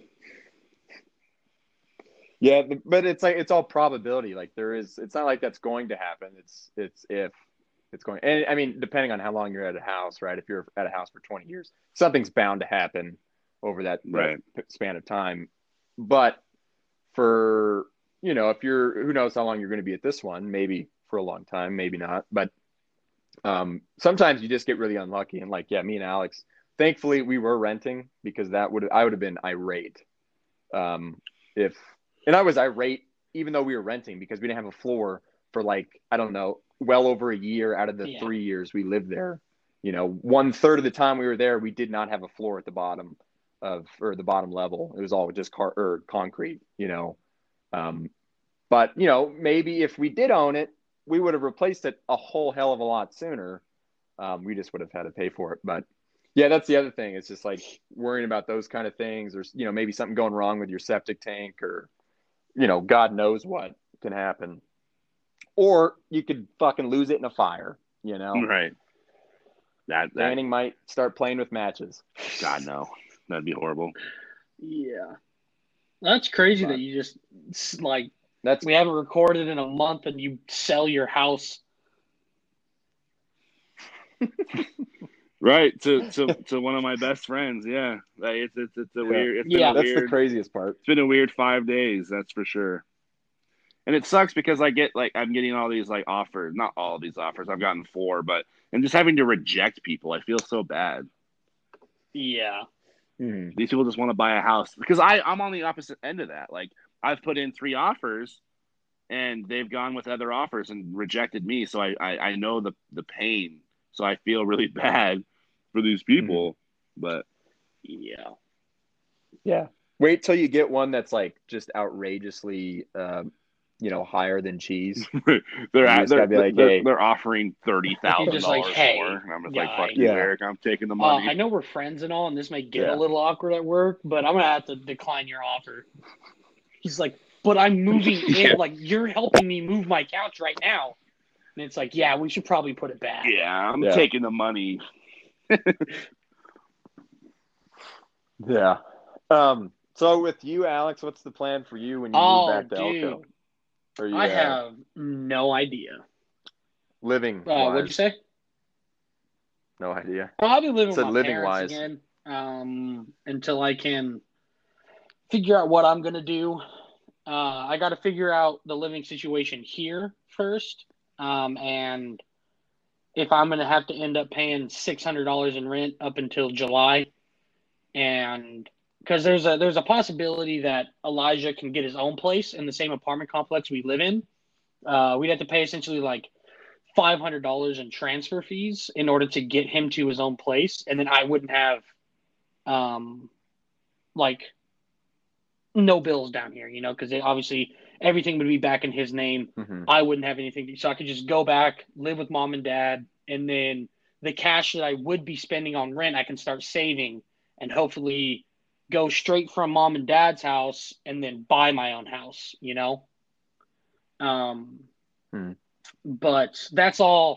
Yeah, but it's like it's all probability. Like it's not like that's going to happen. It's if it's going. And I mean, depending on how long you're at a house, right? If you're at a house for 20 years, something's bound to happen over that Right. span of time. But for if who knows how long you're going to be at this one? Maybe for a long time, maybe not. But sometimes you just get really unlucky. And like, yeah, me and Alex, thankfully we were renting because I would have been irate and I was irate even though we were renting because we didn't have a floor for like, I don't know, well over a year out of the 3 years we lived there. 1/3 of the time we were there, we did not have a floor at the bottom or the bottom level. It was all just concrete, but maybe if we did own it, we would have replaced it a whole hell of a lot sooner. We just would have had to pay for it. But yeah, that's the other thing. It's just like worrying about those kind of things, or maybe something going wrong with your septic tank, or God knows what can happen. Or you could fucking lose it in a fire. Right. That Manning might start playing with matches. God, no, that'd be horrible. Yeah, that's crazy that you just like. That's We haven't recorded in a month, and you sell your house. Right, to one of my best friends. Yeah, like, it's a weird. That's the craziest part. It's been a weird 5 days, that's for sure. And it sucks because I'm getting all these like offers. Not all of these offers. I've gotten 4, but I'm just having to reject people. I feel so bad. Yeah. Mm-hmm. These people just want to buy a house because I'm on the opposite end of that. Like, I've put in 3 offers, and they've gone with other offers and rejected me. So I know the pain. So I feel really bad for these people. Mm-hmm. But yeah. Wait till you get one that's like just outrageously, higher than cheese. they're offering $30,000 like, hey, more, and I'm just guy. like, "Fuck you, Eric! I'm taking the money." I know we're friends and all, and this may get a little awkward at work, but I'm gonna have to decline your offer. He's like, "But I'm moving in. Like, you're helping me move my couch right now." And it's like, yeah, we should probably put it back. Yeah, I'm taking the money. Yeah. So with you, Alex, what's the plan for you when you move back to Elko? I have no idea. Living what'd you say? No idea. I'll be living with my living parents wise again until I can figure out what I'm gonna do. I got to figure out the living situation here first, and if I'm gonna have to end up paying $600 in rent up until July, and because there's a possibility that Elijah can get his own place in the same apartment complex we live in. We'd have to pay essentially like $500 in transfer fees in order to get him to his own place, and then I wouldn't have like no bills down here, because obviously everything would be back in his name. Mm-hmm. I wouldn't have anything, so I could just go back, live with mom and dad, and then the cash that I would be spending on rent, I can start saving and hopefully go straight from mom and dad's house and then buy my own house, But that's all,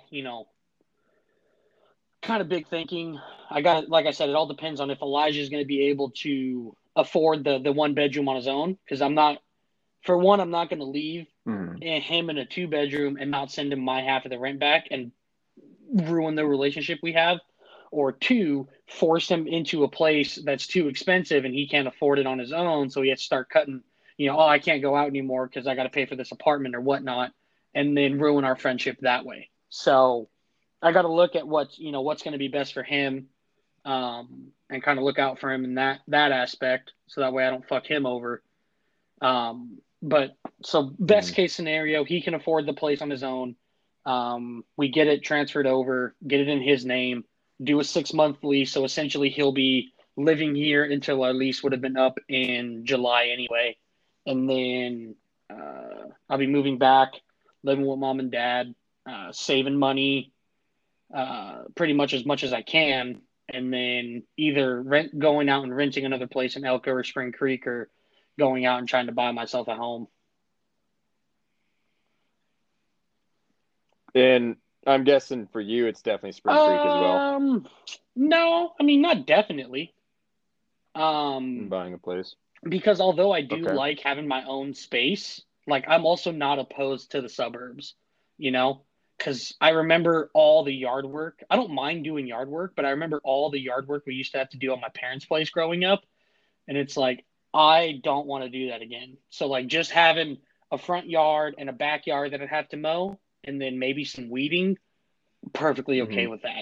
kind of big thinking. Like I said, it all depends on if Elijah is going to be able to afford the 1 bedroom on his own. Because I'm not going to leave him in a 2-bedroom and not send him my half of the rent back and ruin the relationship we have. Or 2, force him into a place that's too expensive and he can't afford it on his own. So he has to start cutting, I can't go out anymore because I got to pay for this apartment or whatnot, and then ruin our friendship that way. So I got to look at what's going to be best for him, and kind of look out for him in that aspect. So that way I don't fuck him over. But so best case scenario, he can afford the place on his own. We get it transferred over, get it in his name, do a 6-month lease. So essentially he'll be living here until our lease would have been up in July anyway. And then I'll be moving back, living with mom and dad, saving money, pretty much as I can, and then either going out and renting another place in Elko or Spring Creek, or going out and trying to buy myself a home. And I'm guessing for you, it's definitely Spring Creek as well. No, I mean, not definitely. Buying a place. Because although I do like having my own space, like I'm also not opposed to the suburbs, because I remember all the yard work. I don't mind doing yard work, but I remember all the yard work we used to have to do on my parents' place growing up. And it's like, I don't want to do that again. So like just having a front yard and a backyard that I'd have to mow, and then maybe some weeding, perfectly okay with that.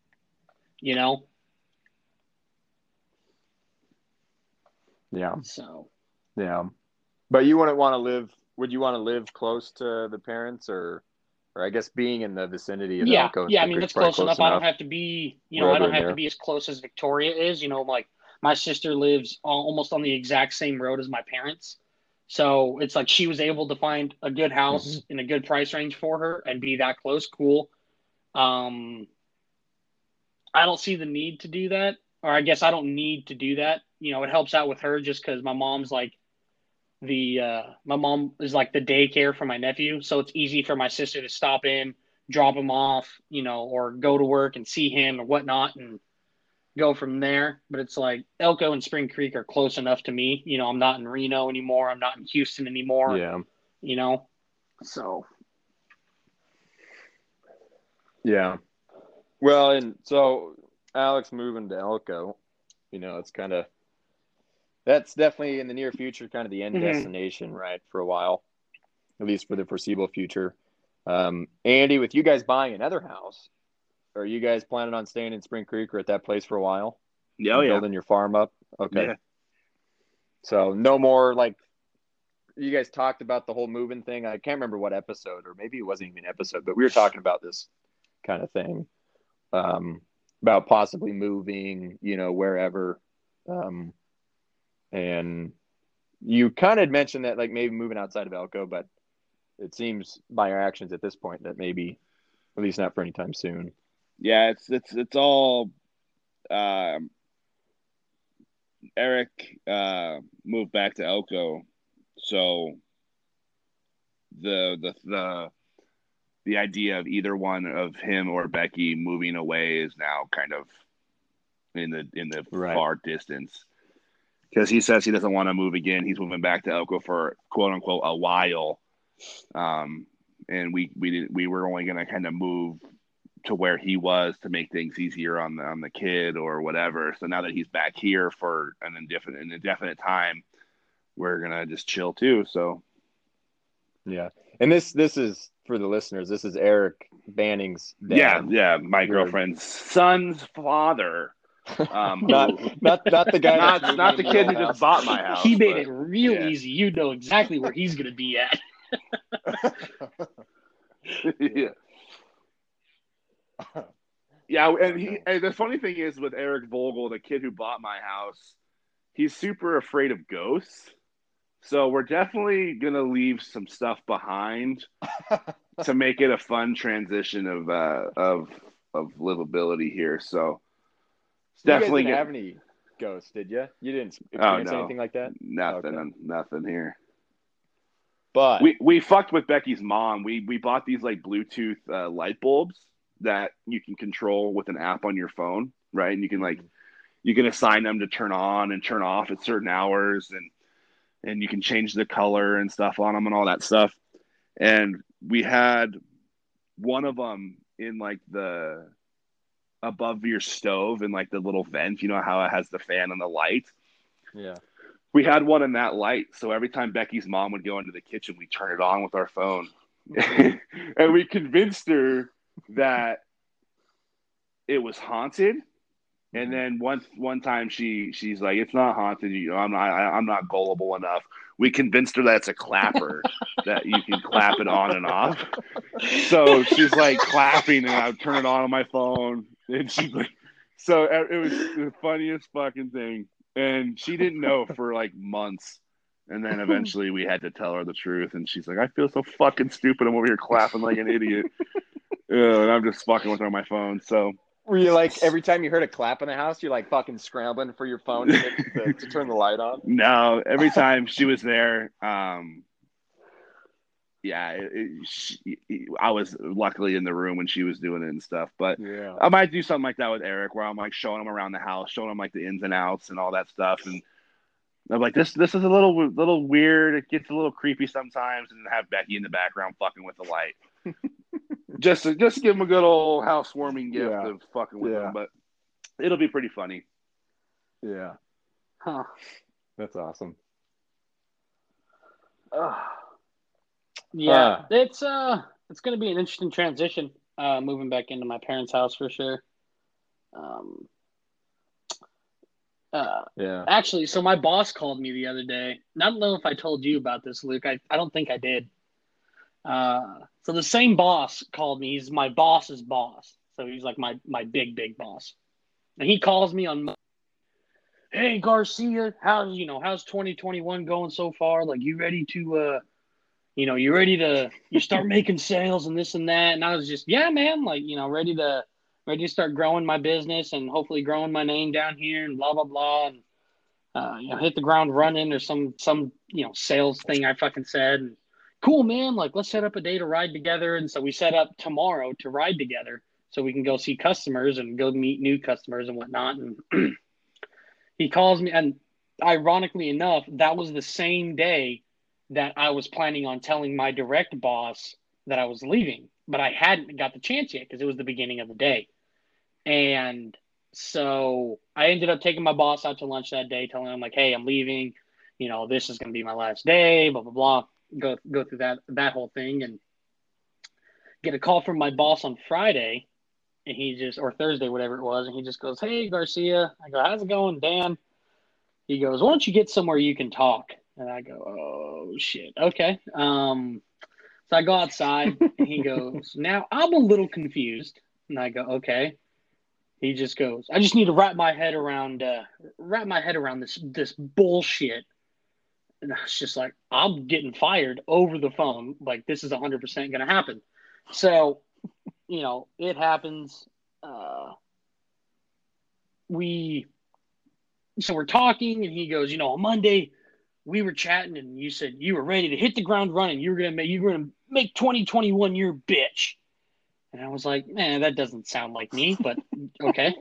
Yeah. So. Yeah. But you wouldn't want to live, would you want to live close to the parents, or I guess being in the vicinity of Elko? Yeah, I mean, that's close enough. I don't have to be, I don't have to be as close as Victoria is. Like my sister lives almost on the exact same road as my parents. So it's like she was able to find a good house in a good price range for her and be that close. Cool. I don't see the need to do that. Or I guess I don't need to do that. It helps out with her just because my mom's like my mom is like the daycare for my nephew. So it's easy for my sister to stop in, drop him off, or go to work and see him or whatnot and go from there. But it's like Elko and Spring Creek are close enough to me. I'm not in Reno anymore. I'm not in Houston anymore. Yeah. So. Yeah. Well, and so Alex moving to Elko, it's kind of, that's definitely in the near future, kind of the end destination, right? For a while, at least for the foreseeable future. Andy, with you guys buying another house, are you guys planning on staying in Spring Creek or at that place for a while? Yeah, building your farm up. Okay. Yeah. So no more, like, you guys talked about the whole moving thing. I can't remember what episode, or maybe it wasn't even an episode, but we were talking about this kind of thing, about possibly moving, wherever. And you kind of mentioned that, like, maybe moving outside of Elko, but it seems by our actions at this point that maybe, at least not for any time soon. Yeah, it's all. Eric moved back to Elko, so the idea of either one of him or Becky moving away is now kind of in the far distance, because he says he doesn't want to move again. He's moving back to Elko for quote unquote a while, and we were only going to kind of move to where he was to make things easier on the kid or whatever. So now that he's back here for an indefinite time, we're gonna just chill too. So yeah, and this is for the listeners. This is Eric Banning's dad. Yeah, my girlfriend's son's father. not the guy. not the kid who just bought my house. He made it real easy. You know exactly where he's gonna be at. Yeah. Yeah, and the funny thing is with Eric Vogel, the kid who bought my house, he's super afraid of ghosts. So we're definitely gonna leave some stuff behind to make it a fun transition of livability here. So it's definitely you guys didn't have any ghosts, did you? You didn't experience anything like that? Nothing here. But we fucked with Becky's mom. We bought these like Bluetooth light bulbs that you can control with an app on your phone, right? And you can assign them to turn on and turn off at certain hours, and you can change the color and stuff on them and all that stuff. And we had one of them in like the above your stove and like the little vent, how it has the fan and the light. Yeah. We had one in that light. So every time Becky's mom would go into the kitchen, we turn it on with our phone. And we convinced her that it was haunted. And then one time she's like, it's not haunted. I'm not gullible enough. We convinced her that it's a clapper, that you can clap it on and off. So she's like clapping, and I would turn it on my phone, and she's like, so it was the funniest fucking thing. And she didn't know for like months And then eventually we had to tell her the truth, and she's like, "I feel so fucking stupid. I'm over here clapping like an idiot, and I'm just fucking with her on my phone." So were you like every time you heard a clap in the house, you're like fucking scrambling for your phone to turn the light on? no, every time she was there, yeah, I was luckily in the room when she was doing it and stuff. But Yeah. I might do something like that with Eric, where I'm like showing him around the house, showing him like the ins and outs and all that stuff, and I'm like, this is a little weird. It gets a little creepy sometimes, and have Becky in the background fucking with the light, just to give him a good old housewarming gift of fucking with him. But it'll be pretty funny. Yeah, Huh. that's awesome. Yeah, it's going to be an interesting transition. Moving back into my parents' house for sure. Yeah. Actually, so my boss called me the other day. And I don't know if I told you about this, Luke. I don't think I did. So the same boss called me. He's my boss's boss. So he's like my big boss. And he calls me on Monday. Hey, Garcia, how's 2021 going so far? Like, you ready to you start making sales and this and that? And I was just, yeah, man, like, ready to start growing my business and hopefully growing my name down here and blah, blah, blah. And, hit the ground running or some sales thing I fucking said. And cool, man. Like, let's set up a day to ride together. And so we set up tomorrow to ride together so we can go see customers and go meet new customers and whatnot. And he calls me, and ironically enough, that was the same day that I was planning on telling my direct boss that I was leaving, but I hadn't got the chance yet because it was the beginning of the day. And so I ended up taking my boss out to lunch that day, telling him like, hey, I'm leaving, this is going to be my last day, blah, blah, blah. Go through that whole thing and get a call from my boss on Friday, and or Thursday, whatever it was. And he just goes, hey, Garcia. I go, how's it going, Dan? He goes, why don't you get somewhere you can talk? And I go, oh, shit. Okay. So I go outside, and he goes, now I'm a little confused. And I go, okay. He just goes, I just need to wrap my head around this bullshit. And I was just like, I'm getting fired over the phone. Like, this is 100% going to happen. So, it happens. So we're talking, and he goes, on Monday we were chatting, and you said you were ready to hit the ground running. You were gonna make 2021 your bitch. And I was like, man, that doesn't sound like me, but okay.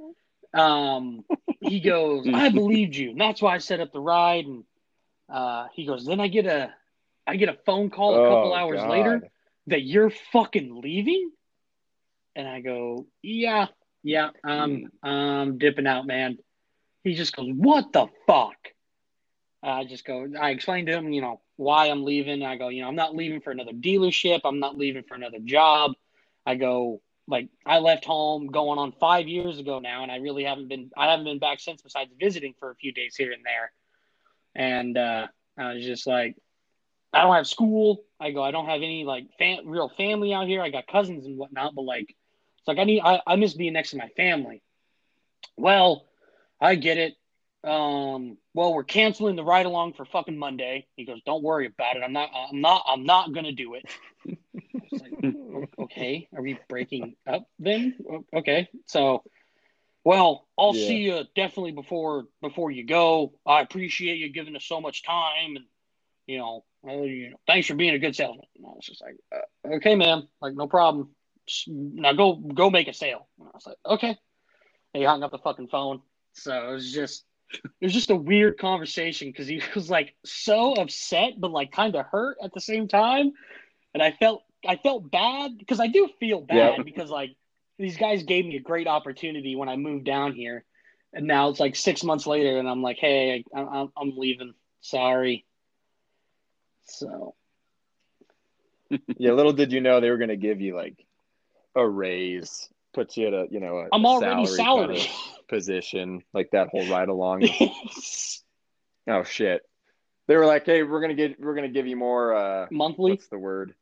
He goes, I believed you, and that's why I set up the ride. And he goes, then I get a phone call a couple hours later that you're fucking leaving. And I go, yeah, I'm dipping out, man. He just goes, what the fuck? I explained to him, why I'm leaving. I go, I'm not leaving for another dealership. I'm not leaving for another job. I go, like, I left home going on 5 years ago now, and I haven't been back since, besides visiting for a few days here and there. And I was just like, I don't have school. I go, I don't have any like real family out here. I got cousins and whatnot, but like, it's like I miss being next to my family. Well, I get it. Well, we're canceling the ride along for fucking Monday. He goes, don't worry about it. I'm not gonna do it. It's like, okay, are we breaking up then? Okay, so, well, I'll see you definitely before you go. I appreciate you giving us so much time, and thanks for being a good salesman. And I was just like, okay, man, like, no problem. Now go make a sale. And I was like, okay. And he hung up the fucking phone. So it was just a weird conversation because he was like so upset, but like kind of hurt at the same time. And I felt bad because I do feel bad because like these guys gave me a great opportunity when I moved down here, and now it's like 6 months later, and I'm like, hey, I'm leaving. Sorry. So. Yeah, little did you know they were going to give you like a raise, put you at a I'm already salary kind of position, like that whole ride along. Oh shit! They were like, hey, we're gonna give you more monthly. What's the word?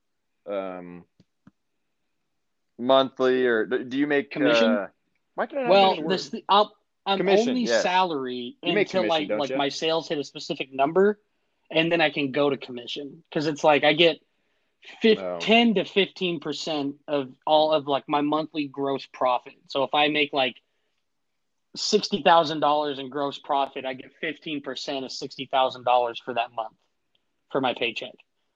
Monthly, or do you make commission? Why can I not I'm commission, only yes. salary you make until commission, like you? my sales hit a specific number, and then I can go to commission because it's like I get 10 to 15% of all of like my monthly gross profit. So if I make like $60,000 in gross profit, I get 15% of $60,000 for that month for my paycheck.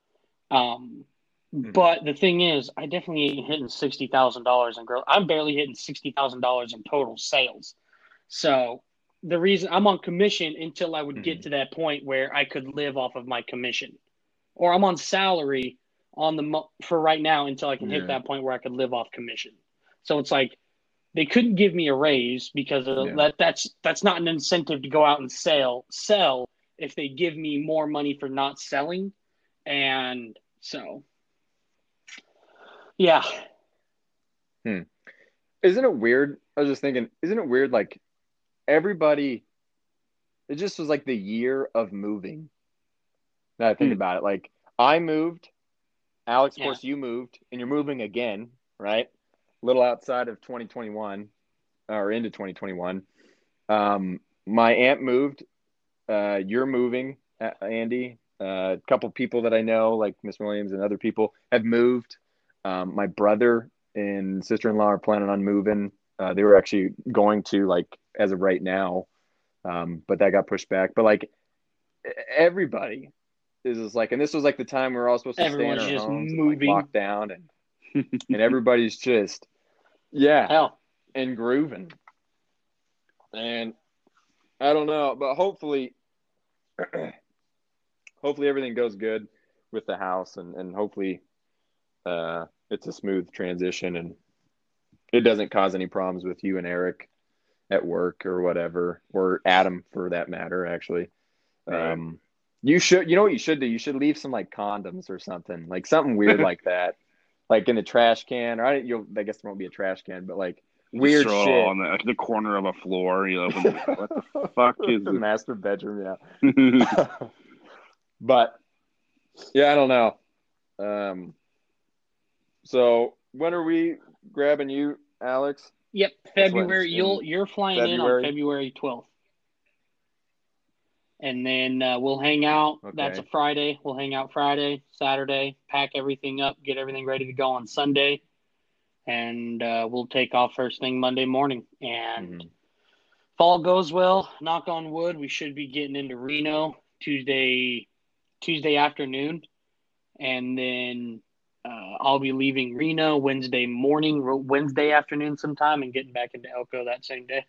But the thing is, I definitely ain't hitting $60,000 in growth. I'm barely hitting $60,000 in total sales. So the reason I'm on commission until I would get to that point where I could live off of my commission, or I'm on salary for right now until I can hit that point where I could live off commission. So it's like they couldn't give me a raise because that's not an incentive to go out and sell if they give me more money for not selling. And so, yeah. Isn't it weird? I was just thinking, isn't it weird? Like everybody, it just was like the year of moving. Now I think about it, like I moved, Alex, of course you moved, and you're moving again, right? A little outside of 2021 or into 2021. My aunt moved. You're moving, Andy. A couple people that I know, like Miss Williams and other people, have moved. My brother and sister-in-law are planning on moving. They were actually going to, like, as of right now, but that got pushed back. But like everybody is just like, and this was like the time we were all supposed to stay in our homes and like locked down, and everybody's just and grooving. And I don't know, but hopefully everything goes good with the house, and hopefully it's a smooth transition and it doesn't cause any problems with you and Eric at work or whatever, or Adam for that matter, actually. Right. You know what you should do? You should leave some like condoms or something, like something weird like that, like in the trash can, or I guess there won't be a trash can, but like weird throw shit on the corner of a floor. You open what the fuck is the master bedroom? Yeah. But yeah, I don't know. So when are we grabbing you, Alex? Yep, February. You're flying in on February 12th, and then we'll hang out. Okay. That's a Friday. We'll hang out Friday, Saturday, pack everything up, get everything ready to go on Sunday, and we'll take off first thing Monday morning. And if all goes well, knock on wood, we should be getting into Reno Tuesday afternoon, and then I'll be leaving Reno Wednesday afternoon sometime, and getting back into Elko that same day.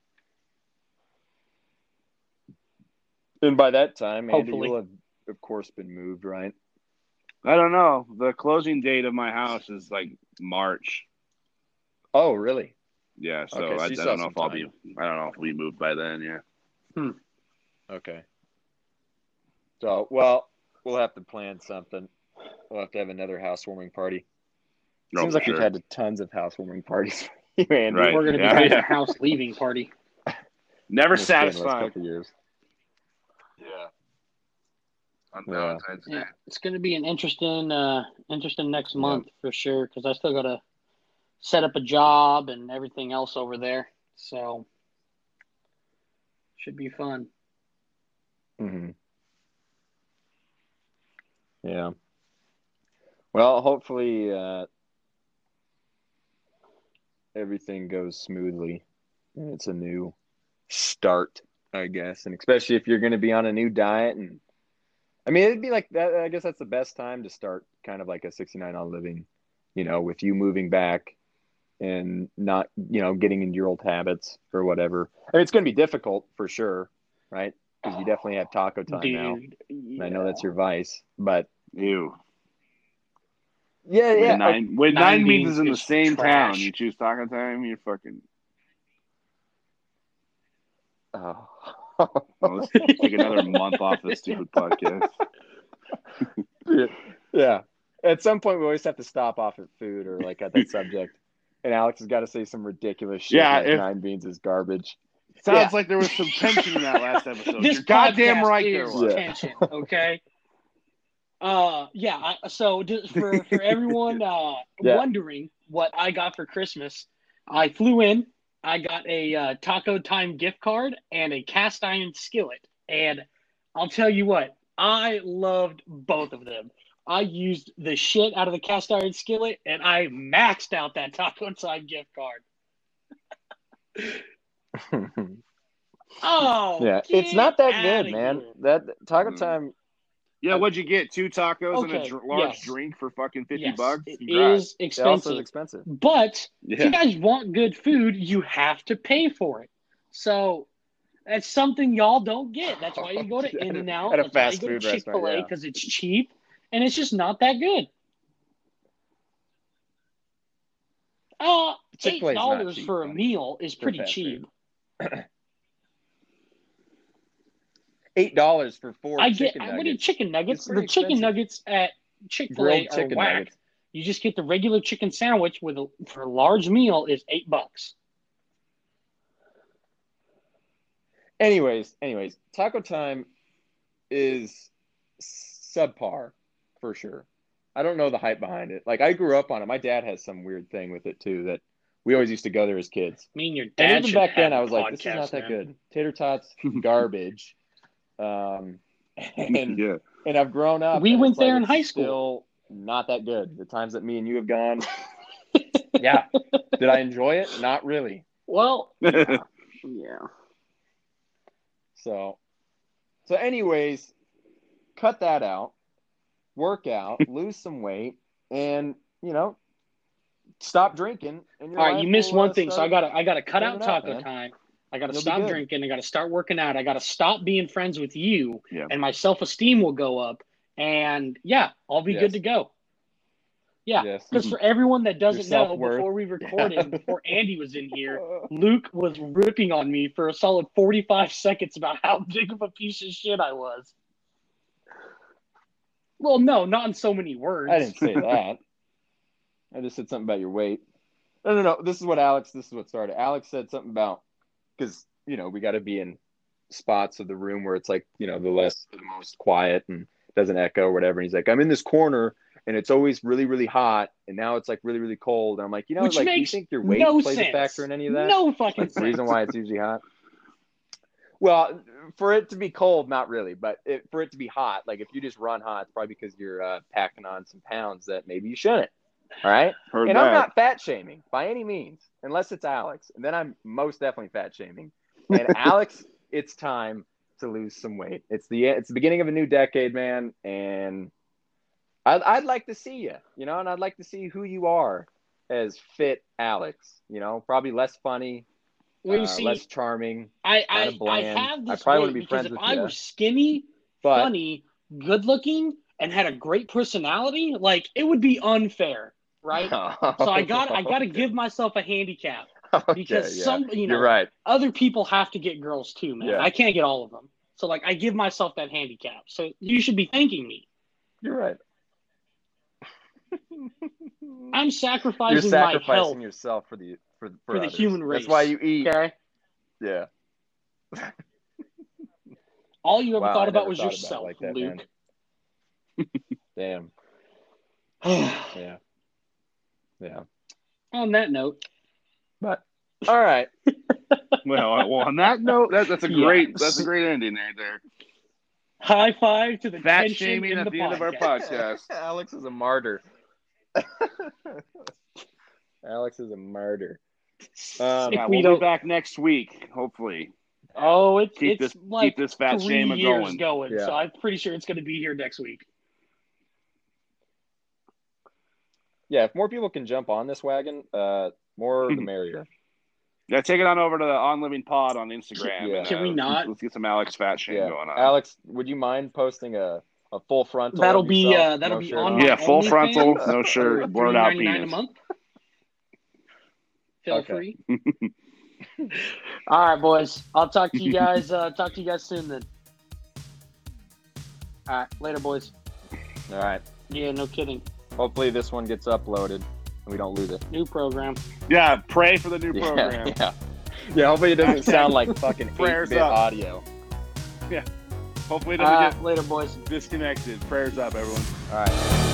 And by that time, Andy, you'll have, of course, been moved, right? I don't know. The closing date of my house is like March. Oh, really? Yeah. So, I don't know if I don't know if we moved by then. Yeah. Okay. So, well, we'll have to plan something. We'll have to have another housewarming party. Seems like we've had tons of housewarming parties. Andy. Right. We're going to be having a house leaving party. Never satisfied. Couple years. Yeah. On Valentine's Day. It's going to be an interesting next month for sure, because I still got to set up a job and everything else over there. So should be fun. Yeah. Well, hopefully everything goes smoothly and it's a new start, I guess. And especially if you're going to be on a new diet. And I mean, it'd be like that. I guess that's the best time to start kind of like a 69 on living, with you moving back and not, getting into your old habits or whatever. I mean, it's going to be difficult for sure, right? Because you definitely have taco time now. And I know that's your vice, but ew. Yeah. When Nine Beans is in the same town, you choose taco time, you're fucking. Oh. Let's take another month off this stupid podcast. Yeah. At some point, we always have to stop off at food or like at that subject. And Alex has got to say some ridiculous shit. Yeah, like Nine Beans is garbage. Sounds like there was some tension in that last episode. You're goddamn right there was. Tension, okay? So for everyone wondering what I got for Christmas, I flew in. I got a Taco Time gift card and a cast iron skillet. And I'll tell you what, I loved both of them. I used the shit out of the cast iron skillet, and I maxed out that Taco Time gift card. Oh, Yeah, get it's not that outta good, man. here. That Taco Time. Yeah, what'd you get? 2 tacos and Okay, a large yes. drink for fucking $50? Yes, it Congrats. is It also expensive. is expensive. But if Yeah. you guys want good food, you have to pay for it. So that's something y'all don't get. That's why you go to In-N-Out. At a That's why you fast go to food restaurant, Chick-fil-A, yeah. because it's cheap and it's just not that good. Chick-fil-A is not $8 cheap, for a man. meal is pretty fast cheap. food. $8 for 4 chicken nuggets. What are chicken nuggets? It's pretty The chicken expensive. nuggets at Chick-fil-A Grilled are chicken whack. nuggets. You just get the regular chicken sandwich for a large meal is $8. Anyways, Taco Time is subpar for sure. I don't know the hype behind it. Like, I grew up on it. My dad has some weird thing with it too, that we always used to go there as kids. I mean, your And dad even should back then, have I a was like, this is podcast, not that man. good. Tater tots, garbage. And Yeah. and I've grown up. We and went it's like, there in it's high school. Still not that good. The times that me and you have gone. Yeah. Did I enjoy it? Not really. Well, yeah. So anyways, cut that out, work out, lose some weight, and stop drinking. And your All right, life you missed will, one thing, so I start gotta cut out turning up, Taco man. Time. I gotta You'll be stop good. drinking. I gotta start working out. I gotta stop being friends with you, Yeah. and my self-esteem will go up. And yeah, I'll be Yes. good to go. Yeah, Yes. because for everyone that doesn't know, self-worth. before we recorded, before Andy was in here, Luke was ripping on me for a solid 45 seconds about how big of a piece of shit I was. Well, no, not in so many words. I didn't say that. I just said something about your weight. No. This is what started. Alex said something about, because, we got to be in spots of the room where it's like, the most quiet and doesn't echo or whatever. And he's like, I'm in this corner and it's always really, really hot. And now it's like really, really cold. And I'm like, Which do you makes think your weight no plays sense. a factor in any of that? No fucking That's the sense. reason why it's usually hot. Well, for it to be cold, not really, but for it to be hot, like if you just run hot, it's probably because you're packing on some pounds that maybe you shouldn't. All right. Heard And that. I'm not fat shaming by any means, unless it's Alex. And then I'm most definitely fat shaming. And Alex, it's time to lose some weight. It's the beginning of a new decade, man. And I'd like to see you, and I'd like to see who you are as fit Alex, probably less funny, Well, you see, less charming. I kinda bland. have this I probably weight wanna be because friends if with I you. were skinny, But funny, good looking, and had a great personality, like it would be unfair, right? So I gotta give myself a handicap because you're right. other people have to get girls too, man. Yeah. I can't get all of them. So like I give myself that handicap. So you should be thanking me. You're right. I'm You're sacrificing my sacrificing health yourself for the others. human race. That's why you eat. Okay. Yeah. All you ever Wow, thought I about never was thought about it yourself, like that, Luke. Damn. Yeah. On that note, But all right. Well, on that note, that's a Yeah. great ending right there. high five to the Fat tension shaming in at the end of our podcast. podcast. Alex is a martyr. Alex is a martyr. Yeah, If we we'll don't- be back next week, hopefully. Oh, it's Keep like this fat 3 shame years going. Yeah. so I'm pretty sure it's going to be here next week. Yeah, if more people can jump on this wagon, more the merrier. Yeah, take it on over to the On Living Pod on Instagram. Yeah. And, Can we not? Let's get some Alex fat shame Yeah. going on. Alex, would you mind posting a full frontal? That'll of be yourself? that'll No be shirt on on? my Yeah, full OnlyFans frontal, no for shirt, blurred out $3.99 a penis. month. Feel Okay. free. All right, boys. I'll talk to you guys. Talk to you guys soon then. All right, later, boys. All right. Yeah, no kidding. Hopefully this one gets uploaded and we don't lose it. New program. Yeah, pray for the new program. Yeah, hopefully it doesn't sound like fucking Prayers 8-bit up. audio. Hopefully it doesn't Later, boys. get disconnected. Prayers up, everyone. All right.